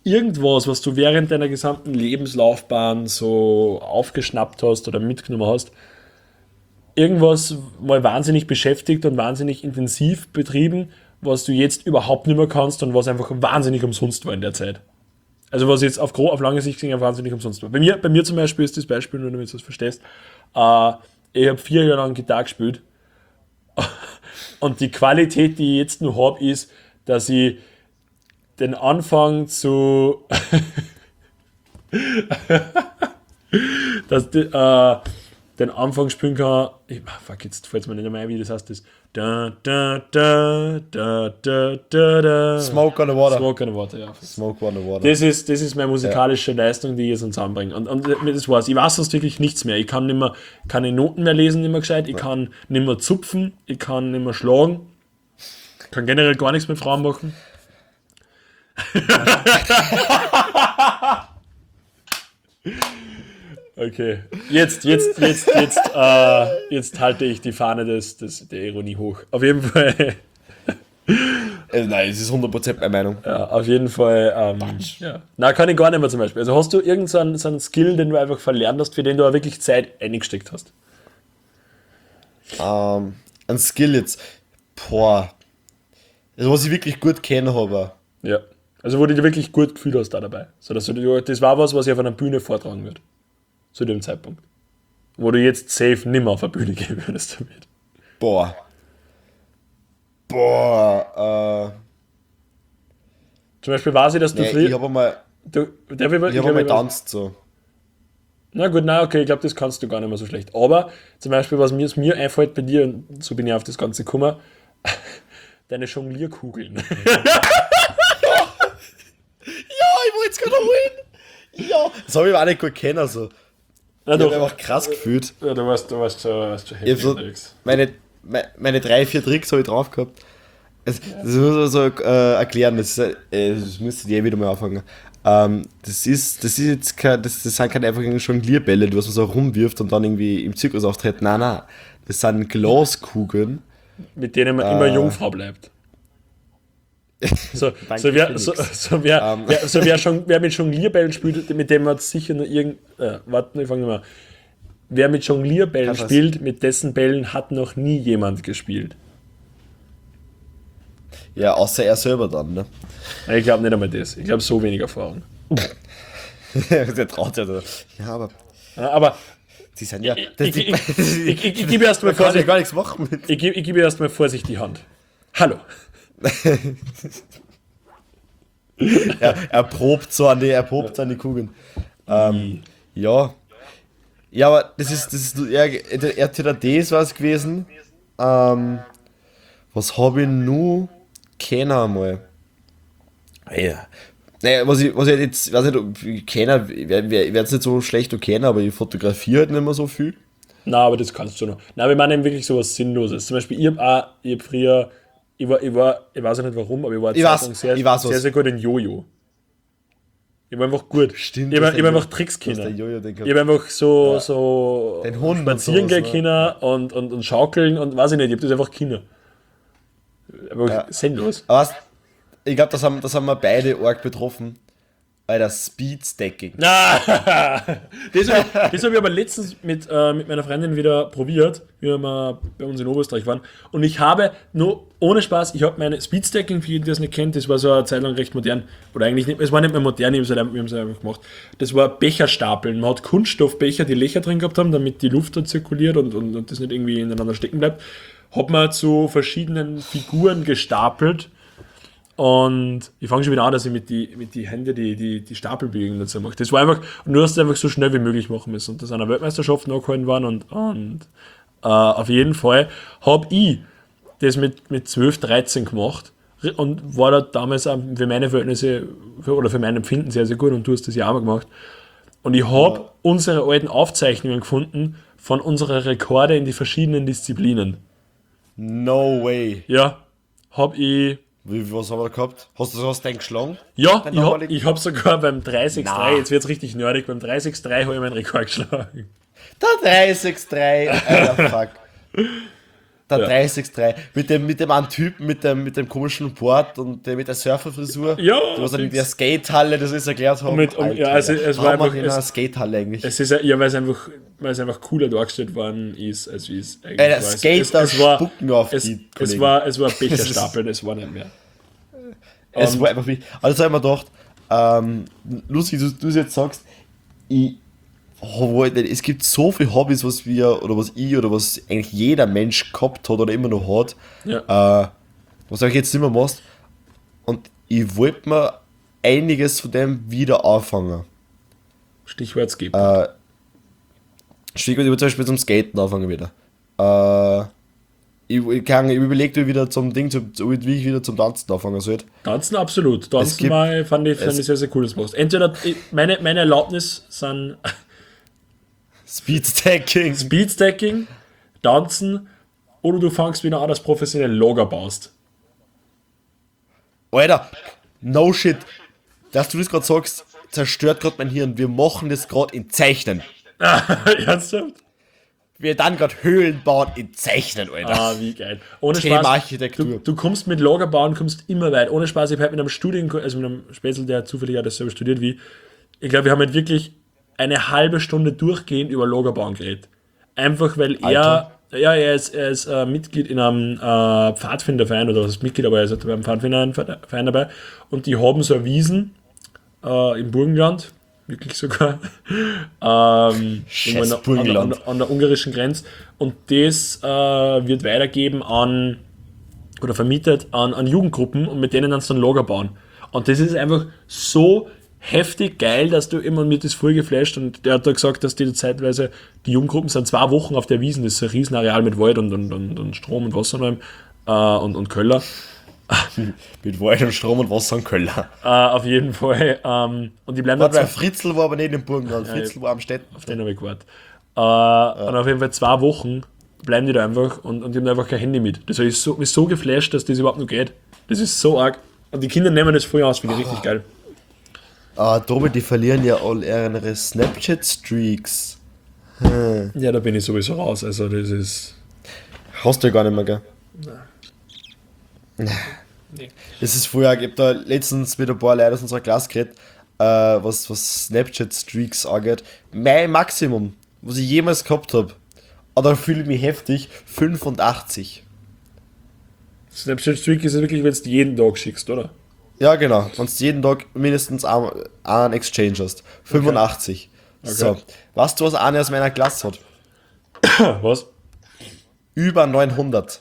irgendwas, was du während deiner gesamten Lebenslaufbahn so aufgeschnappt hast oder mitgenommen hast, irgendwas mal wahnsinnig beschäftigt und wahnsinnig intensiv betrieben, was du jetzt überhaupt nicht mehr kannst und was einfach wahnsinnig umsonst war in der Zeit. Also was jetzt auf, gro- auf lange Sicht gesehen wahnsinnig umsonst war. Bei mir, bei mir zum Beispiel ist das Beispiel, nur damit du das verstehst, äh, ich habe vier Jahre lang Gitarre gespielt und die Qualität, die ich jetzt noch habe, ist, dass ich den Anfang zu dass die, äh, den Anfang spielen kann. Ich, ah, fuck, jetzt fällt es mir nicht mehr ein, wie das heißt. Das da, da, da, da, da, da, da. Smoke on the Water. Smoke on the Water, ja. Smoke on the Water. Das ist, das ist meine musikalische Leistung, die ich jetzt zusammenbringe. Und, und das war's. Ich weiß sonst wirklich nichts mehr. Ich kann nicht mehr, keine Noten mehr lesen, nicht mehr gescheit. Ich kann nicht mehr zupfen. Ich kann nicht mehr schlagen. Ich kann generell gar nichts mit Frauen machen. Okay, jetzt, jetzt, jetzt, jetzt, äh, jetzt halte ich die Fahne des, des, der Ironie hoch. Auf jeden Fall, Äh, nein, es ist hundert Prozent meine Meinung. ja, auf jeden Fall, ähm, ja. Na, kann ich gar nicht mehr zum Beispiel. Also hast du irgendeinen so einen Skill, den du einfach verlernt hast, für den du auch wirklich Zeit eingesteckt hast? Ähm, ein Skill jetzt. Boah. Also, was ich wirklich gut kennen habe. Ja. Also wo du dich wirklich gut gefühlt hast da dabei. So, dass du, das war was, was ich auf einer Bühne vortragen würde. Zu dem Zeitpunkt. Wo du jetzt safe nimmer auf eine Bühne gehen würdest damit. Boah. Boah. Äh, Zum Beispiel weiß ich, dass du nee, früher... ich habe einmal, Du, darf ich, ich ich hab einmal ich- getanzt so. Na gut, na okay, ich glaube, das kannst du gar nicht mehr so schlecht. Aber zum Beispiel, was mir, was mir einfällt bei dir, und so bin ich auf das Ganze gekommen, deine Jonglierkugeln. Ja, ich wollte es gerade holen. Ja. Das habe ich aber auch nicht gut kennen. So. Na Ich doch, habe einfach krass gefühlt. ja, du warst, du warst schon, warst schon Ich heftig hab so, unterwegs. meine, meine, meine drei, vier Tricks habe ich drauf gehabt. Es, das muss man so äh, erklären, das, ist, äh, das müsste ich eh wieder mal anfangen. Ähm, das, ist, das ist jetzt kein, das, das sind keine einfachen Jonglierbälle, die was man so rumwirft und dann irgendwie im Zirkus auftritt. Nein, nein. Das sind Glaskugeln. Mit denen man Äh. immer Jungfrau bleibt. So, Danke, so, wer, Felix. so, so, wer, Ähm. wer, so wer, schon, wer mit Jonglierbällen spielt, mit dem hat sicher noch irgend. Äh, warte, ich fange mal. Wer mit Jonglierbällen Kann was- spielt, mit dessen Bällen hat noch nie jemand gespielt. Ja, außer er selber dann, ne? Ich glaube nicht einmal das. Ich glaube, so wenig Erfahrung. Der traut ja da. Ja, aber Ja, aber die sind ja. ich, das- ich, die- ich, ich, ich, ich gebe erst mal Man kann ja Vorsicht, gar nichts machen mit. ich, gebe- ich gebe erst mal Vorsicht die Hand. Hallo. Er, er probt so an die, er probt so an die Kugeln. Ähm, ja. Ja, aber das ist, das ist, er, der R T D D ist was gewesen. Ähm, was habe ich nur kennen einmal? Ja. Naja, was ich, was ich jetzt, weiß nicht, ob ich kenne, ich werde es nicht so schlecht kennen, aber ich fotografiere halt nicht mehr so viel. Na, aber das kannst du noch. Na, wir meinen eben wirklich sowas Sinnloses. Zum Beispiel, ich habe auch, ich hab früher, ich war, ich war, ich weiß auch nicht warum, aber ich war eine Ich Zeit weiß, lang sehr, ich weiß sehr, was. sehr gut in Jojo. Ich war einfach gut. Stimmt, Ich das habe ist hab der einfach Jo- Tricks das ist der können. Jojo, den Ich gehabt. habe einfach so, Ja. so Den Hund und spazieren gehen sowas, ne? können und, und, und schaukeln und weiß ich nicht, ich habe das einfach können. Einfach Ja. sinnlos. Aber was, ich glaube, das haben, das haben wir beide arg betroffen. Alter, Speedstacking. Na, das habe ich, das hab ich aber letztens mit, äh, mit meiner Freundin wieder probiert, wie wir bei uns in Oberösterreich waren. Und ich habe nur, ohne Spaß, ich habe meine Speedstacking, für jeden, der es nicht kennt, das war so eine Zeit lang recht modern. Oder eigentlich nicht, es war nicht mehr modern, wir haben es halt, wir haben es einfach gemacht. Das war Becherstapeln. Man hat Kunststoffbecher, die Löcher drin gehabt haben, damit die Luft da zirkuliert und, und, und das nicht irgendwie ineinander stecken bleibt. Hat man zu verschiedenen Figuren gestapelt. Und ich fange schon wieder an, dass ich mit die, mit die Hände die, die, die Stapelbewegungen dazu mache. Das war einfach, und du hast es einfach so schnell wie möglich machen müssen. Und das an der Weltmeisterschaft nachgehalten waren und, und äh, auf jeden Fall habe ich das mit, mit zwölf, dreizehn gemacht und war da damals auch für meine Verhältnisse für, oder für mein Empfinden sehr, sehr gut und du hast das ja auch mal gemacht. Und ich habe Ja. unsere alten Aufzeichnungen gefunden von unserer Rekorde in die verschiedenen Disziplinen. No way. Ja, habe ich. Wie, was haben wir da gehabt? Hast du sowas denn geschlagen? Ja, Dein ich habe damaligen- hab sogar beim dreißig Komma drei, Na. jetzt wird es richtig nerdig, beim dreißig Komma drei habe ich meinen Rekord geschlagen. Der drei sechs drei, Alter, fuck. Der Ja. drei sechs drei. Mit dem, mit dem einen Typen, mit dem, mit dem komischen Board und der mit der Surferfrisur. Ja, Die was dann in fix. der Skatehalle, das ist erklärt haben. mit- um- ja, also es war Warum einfach- auch in einer es- Skatehalle eigentlich. Es ist ja, ja weil es einfach, weil es einfach cooler dargestellt worden ist, als wie es eigentlich Ey, der war. Es- Skater es, es war, spucken auf es, die es Kollegen. war, es war Es ist- Becherstapeln, es war nicht mehr. Es Und- war einfach wie. Also habe ich mir gedacht, ähm, lustig, du, du es jetzt sagst, ich, oh, wo- es gibt so viele Hobbys, was wir, oder was ich, oder was eigentlich jeder Mensch gehabt hat oder immer noch hat, Ja. äh, was du jetzt nicht mehr machst. Und ich wollte mir einiges von dem wieder anfangen. Stichwort Skip. Äh, Stichwort, ich will zum Beispiel zum Skaten anfangen wieder. Äh, ich, ich, kann- ich überlege wieder zum Ding, zum, wie ich wieder zum Tanzen anfangen soll. Tanzen absolut. Tanzen gibt- war, fand ich, fand es- ich sehr, sehr cool, das machst. Entweder ich- meine, meine Erlaubnis sind Speedstacking. Speedstacking, Tanzen oder du fängst wieder an, dass professionell Lager baust. Alter, no shit. Dass du das gerade sagst, zerstört gerade mein Hirn. Wir machen das gerade in Zeichnen. Ernsthaft? Wir dann gerade Höhlen bauen in Zeichnen, Alter. Ah, wie geil. Ohne Thema Spaß. Architektur. Du, du kommst mit Lager bauen, kommst immer weit. Ohne Spaß, ich habe mit einem Studien, also mit einem Spätzl, der zufällig hat dasselbe studiert wie, ich glaube, wir haben halt wirklich eine halbe Stunde durchgehend über Lager bauen geredet. Einfach weil Alter. er, ja, er ist, er ist äh, Mitglied in einem äh, Pfadfinderverein, oder was ist Mitglied, aber er ist halt beim Pfadfinderverein dabei. Und die haben so eine Wiesen äh, im Burgenland, wirklich sogar, ähm, Scheiß irgendwo an, der- an, Burgenland. der- an der ungarischen Grenze. Und das äh, wird weitergeben an, oder vermietet an, an Jugendgruppen und mit denen dann dann Lager bauen. Und das ist einfach so heftig geil, dass du immer mit das voll geflasht, und der hat da gesagt, dass die zeitweise, die Jugendgruppen sind zwei Wochen auf der Wiesn, das ist ein Riesenareal mit Wald und, und, und, und Strom und Wasser und, allem, äh, und, und Köller. Mit Wald und Strom und Wasser und Köller. Äh, auf jeden Fall. Ähm, und die bleiben Warte, dann weil Fritzl war aber nicht im Burgenland. Fritzl war am Städten. auf den habe ich gewartet. Äh, Und auf jeden Fall zwei Wochen bleiben die da einfach und, und die haben einfach kein Handy mit. Das ist so, mich so geflasht, dass das überhaupt noch geht. Das ist so arg. Und die Kinder nehmen das voll aus, finde ich richtig geil. Ah, Tobi, die verlieren ja all ihre Snapchat-Streaks. Ja, da bin ich sowieso raus. Also das ist. Hast du ja gar nicht mehr, gell? Nein. Nee. Es ist früher, ich hab da letztens mit ein paar Leuten aus unserer Klasse geredet, äh, was, was Snapchat-Streaks angeht. Mein Maximum, was ich jemals gehabt habe, aber da fühle ich mich heftig, fünfundachtzig. Snapchat Streak ist ja wirklich, wenn du es jeden Tag schickst, oder? Ja, genau. Wenn du jeden Tag mindestens einen, einen Exchange hast. fünfundachtzig. So. Okay. Weißt du, was einer aus meiner Klasse hat? Was? Über neunhundert.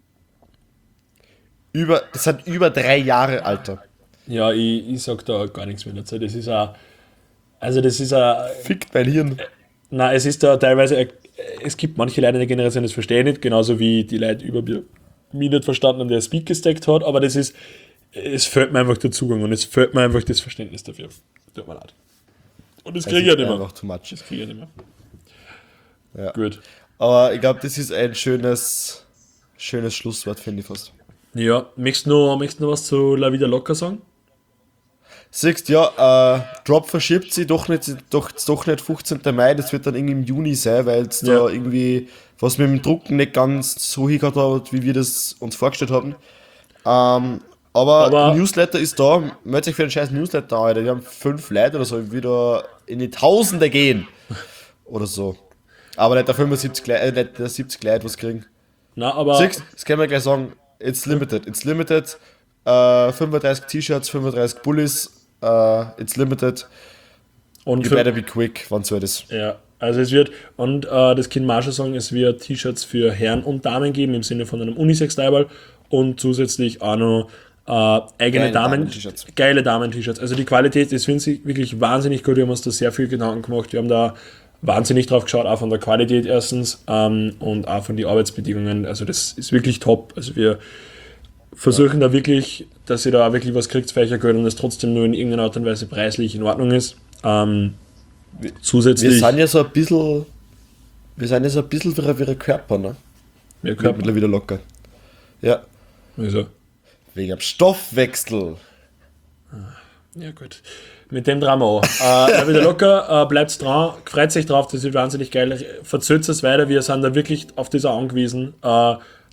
Über, das sind über drei Jahre, Alter. Ja, ich, ich sag da gar nichts mehr dazu. Das ist ein. Also, das ist ein. Fickt mein Hirn. Nein, es ist da teilweise. ein- Es gibt manche Leute in der Generation, das verstehen nicht, genauso wie die Leute über mir mich nicht verstanden haben, der Speed gesteckt hat, aber das ist. Es fehlt mir einfach der Zugang und es fehlt mir einfach das Verständnis dafür. Tut mir leid. Und das kriege ich ja nicht mehr. Einfach too much. Das kriege ich ja nicht mehr. Ja. Gut. Aber ich glaube, das ist ein schönes, schönes Schlusswort, finde ich fast. Ja, möchtest du noch, möchtest du noch was zu La Vida Loca sagen? Siehst ja, äh, Drop verschiebt sich doch nicht, doch, doch nicht fünfzehnten Mai, das wird dann irgendwie im Juni sein, weil es Ja. da irgendwie was mit dem Drucken nicht ganz so hingehört hat, wie wir das uns vorgestellt haben. Ähm, aber, Aber- Newsletter ist da, meldet sich für einen scheiß Newsletter an, Alter. Wir haben fünf Leute oder so, wieder in die Tausende gehen. Oder so. Aber nicht der fünfundsiebzig Leute, äh, nicht der siebzig Leute was kriegen. Na, aber. Siehst, das können wir gleich sagen, it's limited, it's limited, äh, fünfunddreißig T-Shirts, fünfunddreißig Bullies, äh, it's limited, Und you für- better be quick, wann so ist. Ja, also es wird, und äh, das Kind Marshall sagen, es wird T-Shirts für Herren und Damen geben, im Sinne von einem Unisex-Leiberl und zusätzlich auch noch äh, eigene Geile Damen, Damen-T-Shirts. geile Damen-T-Shirts. Also die Qualität ist, finde ich, wirklich wahnsinnig gut. Wir haben uns da sehr viel Gedanken gemacht. Wir haben da wahnsinnig drauf geschaut, auch von der Qualität erstens ähm, und auch von den Arbeitsbedingungen. Also das ist wirklich top. Also wir versuchen da wirklich, dass ihr da auch wirklich was kriegt für euer Geld und das trotzdem nur in irgendeiner Art und Weise preislich in Ordnung ist. Ähm, zusätzlich Wir sind ja so ein bisschen, wir sind ja so ein bisschen wie ihre Körper, ne? mehr Wird Körper. mittlerweile wieder locker. Ja, Also, wegen dem Stoffwechsel. ja gut. Mit dem Drama auch. Äh, ja, wieder locker, äh, bleibt dran, freut sich drauf, das wird wahnsinnig geil. Verzögert es weiter, wir sind da wirklich auf das auch angewiesen, äh,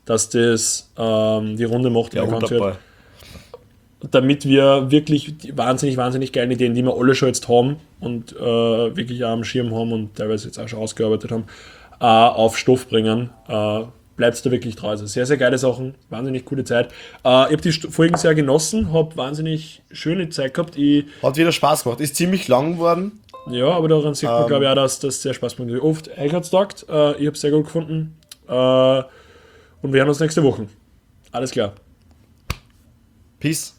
dass das ähm, die Runde macht, Ja, in der wunderbar. Konzert, damit wir wirklich die wahnsinnig, wahnsinnig geilen Ideen, die wir alle schon jetzt haben und äh, wirklich auch am Schirm haben und teilweise jetzt auch schon ausgearbeitet haben, äh, auf Stoff bringen. Äh, Bleibt da wirklich treu. Also sehr, sehr geile Sachen, wahnsinnig coole Zeit. Äh, ich habe die St- Folgen sehr genossen, habe wahnsinnig schöne Zeit gehabt. Ich, Hat wieder Spaß gemacht. Ist ziemlich lang geworden. ja, aber daran sieht man, Ähm. glaube ich, auch, dass das sehr Spaß macht. Wie oft, euch hat es taugt, äh, ich habe es sehr gut gefunden. Äh, und wir hören uns nächste Woche. Alles klar. Peace.